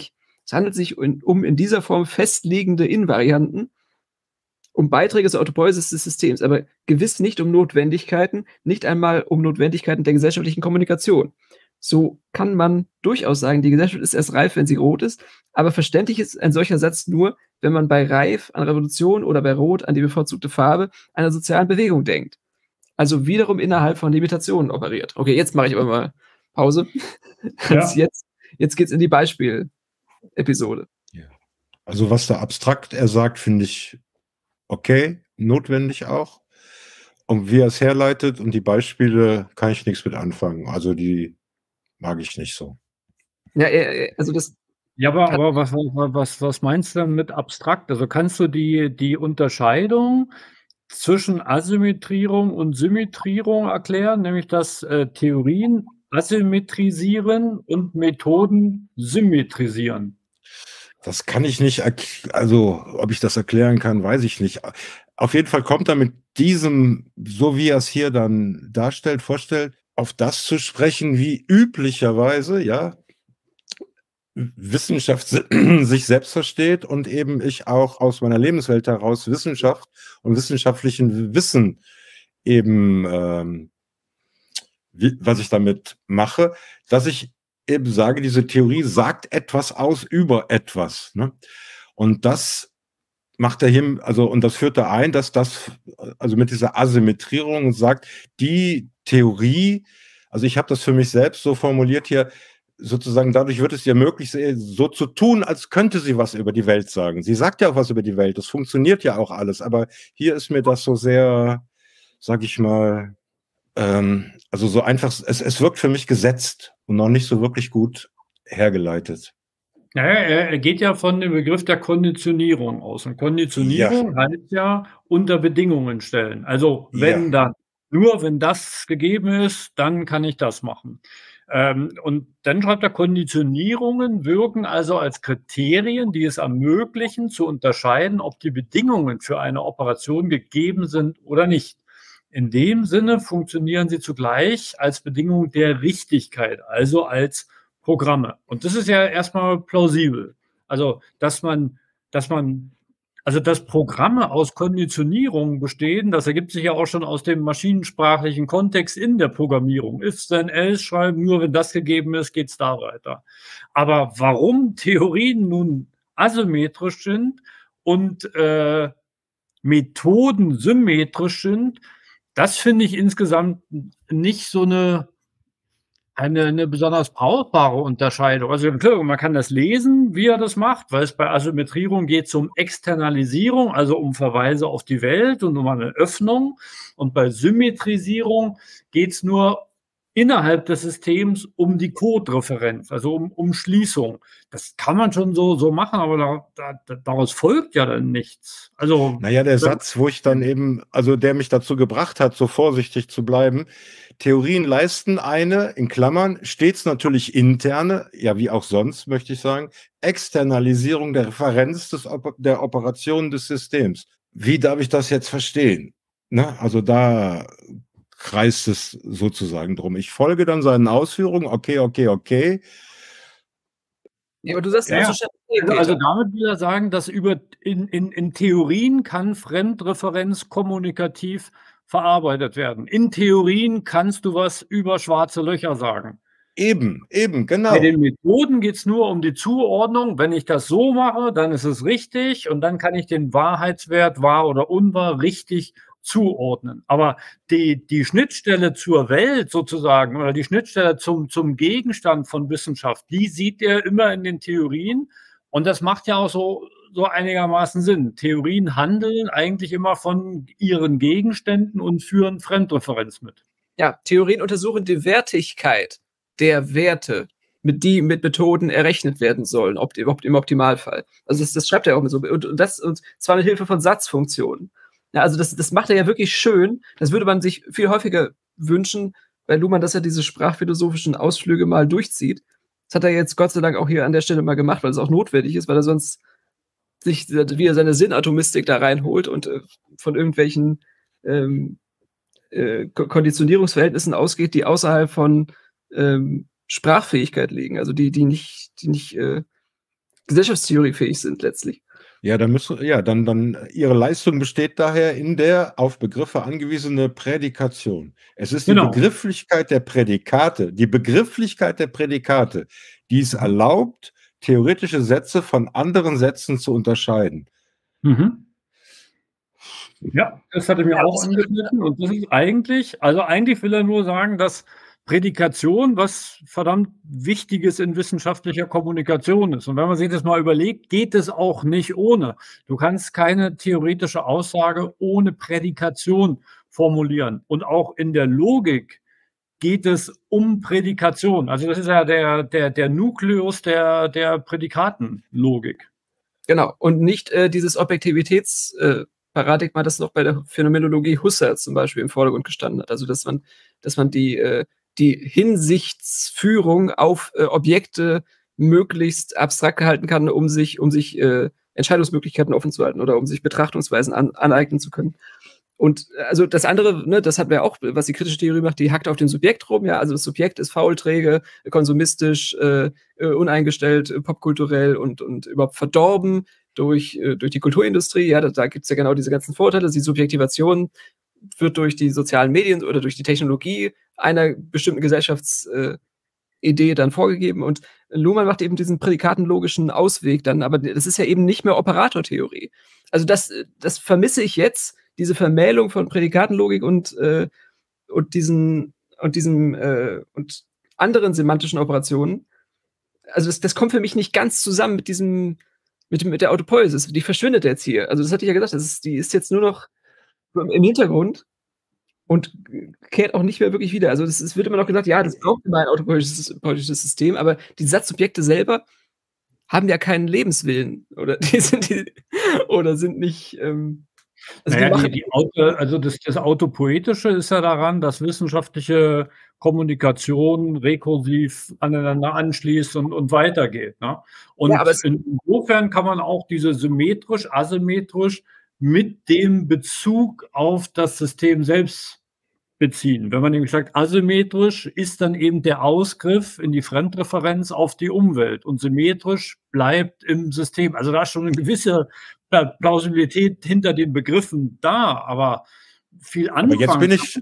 Es handelt sich um in dieser Form festliegende Invarianten, um Beiträge zur Autopoiesis des Systems, aber gewiss nicht um Notwendigkeiten, nicht einmal um Notwendigkeiten der gesellschaftlichen Kommunikation. So kann man durchaus sagen, die Gesellschaft ist erst reif, wenn sie rot ist, aber verständlich ist ein solcher Satz nur, wenn man bei Reif an Revolution oder bei Rot an die bevorzugte Farbe einer sozialen Bewegung denkt. Also wiederum innerhalb von Limitationen operiert. Okay, jetzt mache ich aber mal Pause. Ja. Jetzt geht's in die Beispiel-Episode. Ja. Also was da abstrakt er sagt, finde ich okay, notwendig auch. Und wie er es herleitet und die Beispiele, kann ich nichts mit anfangen. Also die mag ich nicht so. Ja, also das. Ja, aber was meinst du denn mit abstrakt? Also kannst du die Unterscheidung zwischen Asymmetrierung und Symmetrierung erklären, nämlich dass Theorien asymmetrisieren und Methoden symmetrisieren? Das kann ich nicht, also ob ich das erklären kann, weiß ich nicht. Auf jeden Fall kommt er mit diesem, so wie er es hier dann darstellt, vorstellt, auf das zu sprechen, wie üblicherweise, ja, Wissenschaft sich selbst versteht und eben ich auch aus meiner Lebenswelt heraus Wissenschaft und wissenschaftlichen Wissen eben, was ich damit mache, dass ich eben sage, diese Theorie sagt etwas aus über etwas. Ne? Und das macht er hier, also, und das führt da ein, dass das, also mit dieser Asymmetrierung sagt, die Theorie, also ich habe das für mich selbst so formuliert hier, sozusagen dadurch wird es ihr möglich, so zu tun, als könnte sie was über die Welt sagen. Sie sagt ja auch was über die Welt, das funktioniert ja auch alles, aber hier ist mir das so sehr, sag ich mal, also so einfach, es wirkt für mich gesetzt und noch nicht so wirklich gut hergeleitet. Ja, er geht ja von dem Begriff der Konditionierung aus. Und Konditionierung heißt ja unter Bedingungen stellen. Also wenn dann, nur wenn das gegeben ist, dann kann ich das machen. Und dann schreibt er, Konditionierungen wirken also als Kriterien, die es ermöglichen, zu unterscheiden, ob die Bedingungen für eine Operation gegeben sind oder nicht. In dem Sinne funktionieren sie zugleich als Bedingung der Richtigkeit, also als Programme. Und das ist ja erstmal plausibel. Also, dass Programme aus Konditionierungen bestehen, das ergibt sich ja auch schon aus dem maschinensprachlichen Kontext in der Programmierung. If then else schreiben, nur wenn das gegeben ist, geht's da weiter. Aber warum Theorien nun asymmetrisch sind und Methoden symmetrisch sind, das finde ich insgesamt nicht so eine besonders brauchbare Unterscheidung. Also klar, man kann das lesen, wie er das macht, weil es bei Asymmetrierung geht um Externalisierung, also um Verweise auf die Welt und um eine Öffnung. Und bei Symmetrisierung geht es nur innerhalb des Systems um die Codereferenz, also um Schließung. Das kann man schon so machen, aber daraus folgt ja dann nichts. Also, naja, der Satz, wo ich dann eben, also der mich dazu gebracht hat, so vorsichtig zu bleiben, Theorien leisten eine, in Klammern, stets natürlich interne, ja wie auch sonst, möchte ich sagen, Externalisierung der Referenz der Operation des Systems. Wie darf ich das jetzt verstehen? Ne? Also da kreist es sozusagen drum. Ich folge dann seinen Ausführungen, okay. Ja, aber du sagst ja. Also damit will er sagen, dass in Theorien kann Fremdreferenz kommunikativ verarbeitet werden. In Theorien kannst du was über schwarze Löcher sagen. Eben, genau. Bei den Methoden geht es nur um die Zuordnung. Wenn ich das so mache, dann ist es richtig und dann kann ich den Wahrheitswert, wahr oder unwahr, richtig zuordnen. Aber die Schnittstelle zur Welt sozusagen oder die Schnittstelle zum Gegenstand von Wissenschaft, die sieht er immer in den Theorien und das macht ja auch so einigermaßen Sinn. Theorien handeln eigentlich immer von ihren Gegenständen und führen Fremdreferenz mit. Ja, Theorien untersuchen die Wertigkeit der Werte, die mit Methoden errechnet werden sollen, im Optimalfall. Also das schreibt er auch mit so. Und zwar mit Hilfe von Satzfunktionen. Ja, also das macht er ja wirklich schön. Das würde man sich viel häufiger wünschen, weil Luhmann das ja diese sprachphilosophischen Ausflüge mal durchzieht. Das hat er jetzt Gott sei Dank auch hier an der Stelle mal gemacht, weil es auch notwendig ist, weil er sonst sich wieder seine Sinnatomistik da reinholt und von irgendwelchen Konditionierungsverhältnissen ausgeht, die außerhalb von Sprachfähigkeit liegen, also die nicht gesellschaftstheoriefähig sind letztlich. Ja, dann ihre Leistung besteht daher in der auf Begriffe angewiesene Prädikation. Es ist die Begrifflichkeit der Prädikate, die es erlaubt, theoretische Sätze von anderen Sätzen zu unterscheiden. Mhm. Ja, das hatte ich mir auch angeschnitten. Und das ist eigentlich will er nur sagen, dass Prädikation was verdammt Wichtiges in wissenschaftlicher Kommunikation ist. Und wenn man sich das mal überlegt, geht es auch nicht ohne. Du kannst keine theoretische Aussage ohne Prädikation formulieren. Und auch in der Logik geht es um Prädikation. Also das ist ja der Nukleus der Prädikatenlogik. Genau. Und nicht dieses Objektivitätsparadigma, das noch bei der Phänomenologie Husserl zum Beispiel im Vordergrund gestanden hat. Also dass man die Hinsichtsführung auf Objekte möglichst abstrakt gehalten kann, um sich Entscheidungsmöglichkeiten offen zu halten oder um sich Betrachtungsweisen aneignen zu können. Und also das andere, ne, das hatten wir auch, was die kritische Theorie macht, die hackt auf dem Subjekt rum, ja, also das Subjekt ist faulträge, konsumistisch, uneingestellt, popkulturell und überhaupt verdorben durch die Kulturindustrie, ja, da gibt es ja genau diese ganzen Vorteile, die Subjektivation wird durch die sozialen Medien oder durch die Technologie einer bestimmten Gesellschaftsidee dann vorgegeben und Luhmann macht eben diesen prädikatenlogischen Ausweg dann, aber das ist ja eben nicht mehr Operatortheorie. Also das vermisse ich jetzt, diese Vermählung von Prädikatenlogik und anderen semantischen Operationen. Also das kommt für mich nicht ganz zusammen mit der Autopoiesis. Die verschwindet jetzt hier. Also das hatte ich ja gesagt, die ist jetzt nur noch im Hintergrund und kehrt auch nicht mehr wirklich wieder. Also es wird immer noch gesagt, ja, das braucht immer ein autopoietisches System, aber die Satzsubjekte selber haben ja keinen Lebenswillen oder sind nicht. Das Autopoetische ist ja daran, dass wissenschaftliche Kommunikation rekursiv aneinander anschließt und weitergeht. Ne? Und ja, insofern kann man auch diese symmetrisch, asymmetrisch mit dem Bezug auf das System selbst beziehen. Wenn man nämlich sagt, asymmetrisch ist dann eben der Ausgriff in die Fremdreferenz auf die Umwelt und symmetrisch bleibt im System. Also da ist schon eine gewisse Plausibilität hinter den Begriffen da, aber viel Anfang. Aber jetzt bin ich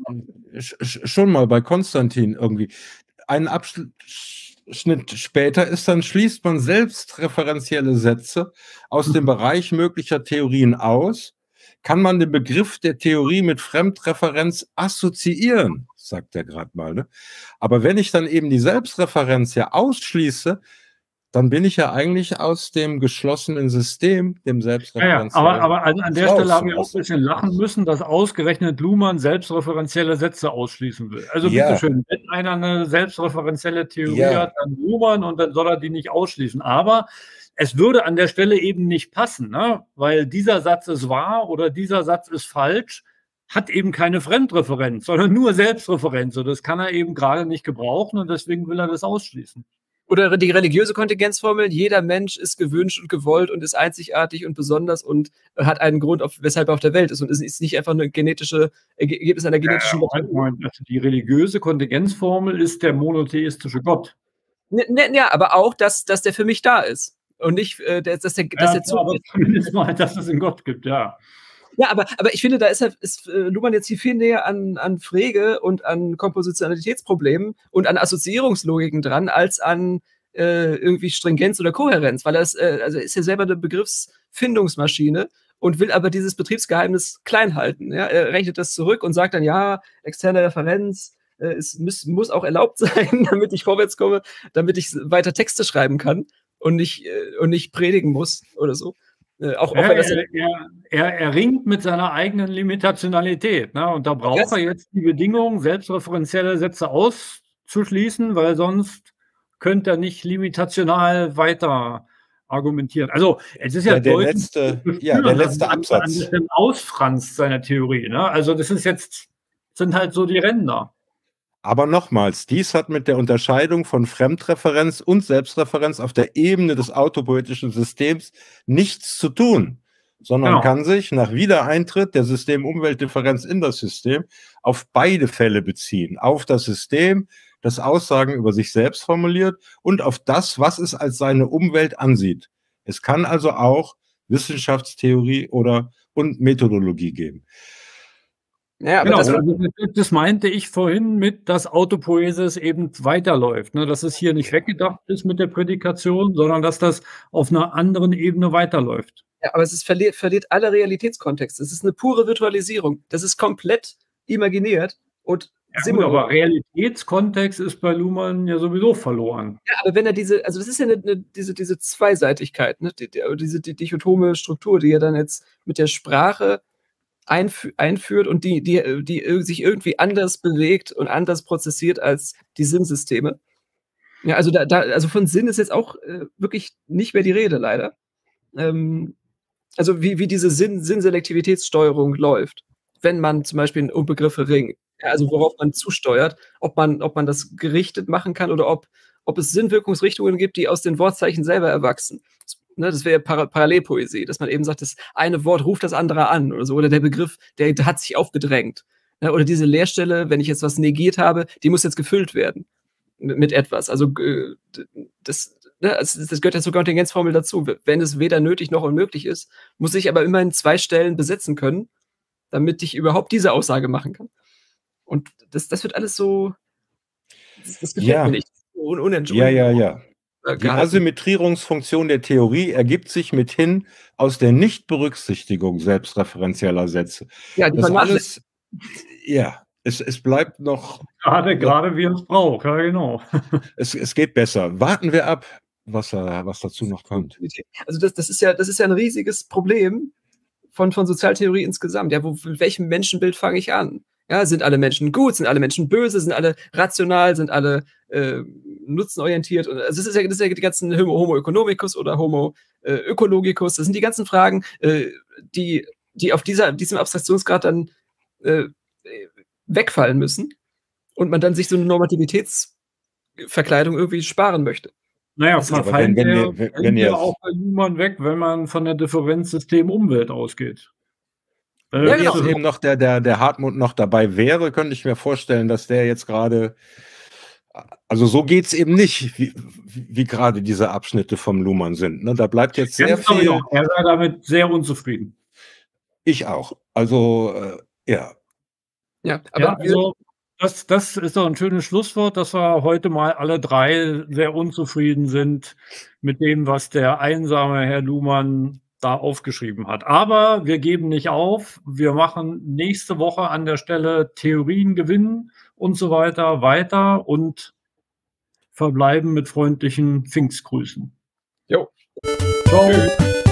schon mal bei Konstantin irgendwie. Einen Abschnitt später schließt man selbstreferenzielle Sätze aus dem Bereich möglicher Theorien aus, kann man den Begriff der Theorie mit Fremdreferenz assoziieren, sagt er gerade mal. Ne? Aber wenn ich dann eben die Selbstreferenz ja ausschließe, dann bin ich ja eigentlich aus dem geschlossenen System, dem Selbstreferenz. Ja, aber an der Stelle haben wir auch ein bisschen lachen müssen, dass ausgerechnet Luhmann selbstreferenzielle Sätze ausschließen will. Also bitteschön, wenn einer eine selbstreferenzielle Theorie hat, dann Luhmann und dann soll er die nicht ausschließen. Aber es würde an der Stelle eben nicht passen, ne? Weil dieser Satz ist wahr oder dieser Satz ist falsch, hat eben keine Fremdreferenz, sondern nur Selbstreferenz. Und das kann er eben gerade nicht gebrauchen und deswegen will er das ausschließen. Oder die religiöse Kontingenzformel, jeder Mensch ist gewünscht und gewollt und ist einzigartig und besonders und hat einen Grund, weshalb er auf der Welt ist und ist nicht einfach ein Ergebnis einer genetischen Also die religiöse Kontingenzformel ist der monotheistische Gott. Ja, aber auch, dass der für mich da ist. Und nicht, dass zumindest mal, dass es einen Gott gibt, ja. Ja, aber ich finde, da ist Luhmann jetzt hier viel näher an Frege und an Kompositionalitätsproblemen und an Assoziierungslogiken dran, als an irgendwie Stringenz oder Kohärenz, weil er ist ja selber eine Begriffsfindungsmaschine und will aber dieses Betriebsgeheimnis klein halten. Ja? Er rechnet das zurück und sagt dann, ja, externe Referenz, muss auch erlaubt sein, damit ich vorwärts komme, damit ich weiter Texte schreiben kann und nicht predigen muss oder so. Er ringt mit seiner eigenen Limitationalität. Ne? Und da braucht er jetzt die Bedingung, selbstreferenzielle Sätze auszuschließen, weil sonst könnte er nicht limitational weiter argumentieren. Also es ist ja der letzte Absatz. An Ausfranst seiner Theorie. Ne? Also das sind halt so die Ränder. Aber nochmals, dies hat mit der Unterscheidung von Fremdreferenz und Selbstreferenz auf der Ebene des autopoetischen Systems nichts zu tun, sondern kann sich nach Wiedereintritt der System-Umwelt-Differenz in das System auf beide Fälle beziehen. Auf das System, das Aussagen über sich selbst formuliert, und auf das, was es als seine Umwelt ansieht. Es kann also auch Wissenschaftstheorie und Methodologie geben. Ja, aber genau, das meinte ich vorhin mit, dass Autopoiesis eben weiterläuft, ne? Dass es hier nicht weggedacht ist mit der Prädikation, sondern dass das auf einer anderen Ebene weiterläuft. Ja, aber es verliert alle Realitätskontexte. Es ist eine pure Virtualisierung. Das ist komplett imaginiert und simuliert. Aber Realitätskontext ist bei Luhmann ja sowieso verloren. Ja, aber wenn er also das ist ja diese Zweiseitigkeit, ne? Diese dichotome Struktur, die er dann jetzt mit der Sprache einführt und die sich irgendwie anders bewegt und anders prozessiert als die Sinnsysteme. Ja, also also von Sinn ist jetzt auch wirklich nicht mehr die Rede, leider. Also wie diese Sinnselektivitätssteuerung läuft, wenn man zum Beispiel einen Begriffe Ring, also worauf man zusteuert, ob man das gerichtet machen kann oder ob es Sinnwirkungsrichtungen gibt, die aus den Wortzeichen selber erwachsen. Ne, das wäre Parallelpoesie, dass man eben sagt, das eine Wort ruft das andere an oder so, oder der Begriff, der hat sich aufgedrängt. Ne, oder diese Leerstelle, wenn ich jetzt was negiert habe, die muss jetzt gefüllt werden mit etwas. Also das gehört ja zur Kontingenzformel dazu. Wenn es weder nötig noch unmöglich ist, muss ich aber immerhin 2 Stellen besetzen können, damit ich überhaupt diese Aussage machen kann. Und das wird alles so, das gefällt mir nicht. Unentschuldigt. Ja. Die Asymmetrierungsfunktion der Theorie ergibt sich mithin aus der Nichtberücksichtigung selbstreferenzieller Sätze. Ja, das alles, es bleibt noch... Gerade wie es braucht, ja genau. Es geht besser. Warten wir ab, was dazu noch kommt. Also das ist ja ein riesiges Problem von Sozialtheorie insgesamt. Ja, mit welchem Menschenbild fange ich an? Ja, sind alle Menschen gut, sind alle Menschen böse, sind alle rational, sind alle nutzenorientiert? Also das ist ja die ganzen Homo economicus oder Homo ökologicus. Das sind die ganzen Fragen, die auf diesem Abstraktionsgrad dann wegfallen müssen und man dann sich so eine Normativitätsverkleidung irgendwie sparen möchte. Naja, verfallen wenn wir auch bei Luhmann weg, wenn man von der Differenzsystem Umwelt ausgeht. Wenn jetzt eben noch der Hartmut noch dabei wäre, könnte ich mir vorstellen, dass der jetzt gerade, also so geht es eben nicht, wie gerade diese Abschnitte vom Luhmann sind. Ne? Da bleibt jetzt sehr viel. Er war damit sehr unzufrieden. Ich auch. Also, ja. Ja, aber also, das ist doch ein schönes Schlusswort, dass wir heute mal alle 3 sehr unzufrieden sind mit dem, was der einsame Herr Luhmann da aufgeschrieben hat. Aber wir geben nicht auf. Wir machen nächste Woche an der Stelle Theorien gewinnen und so weiter und verbleiben mit freundlichen Pfingstgrüßen. Jo. Ciao.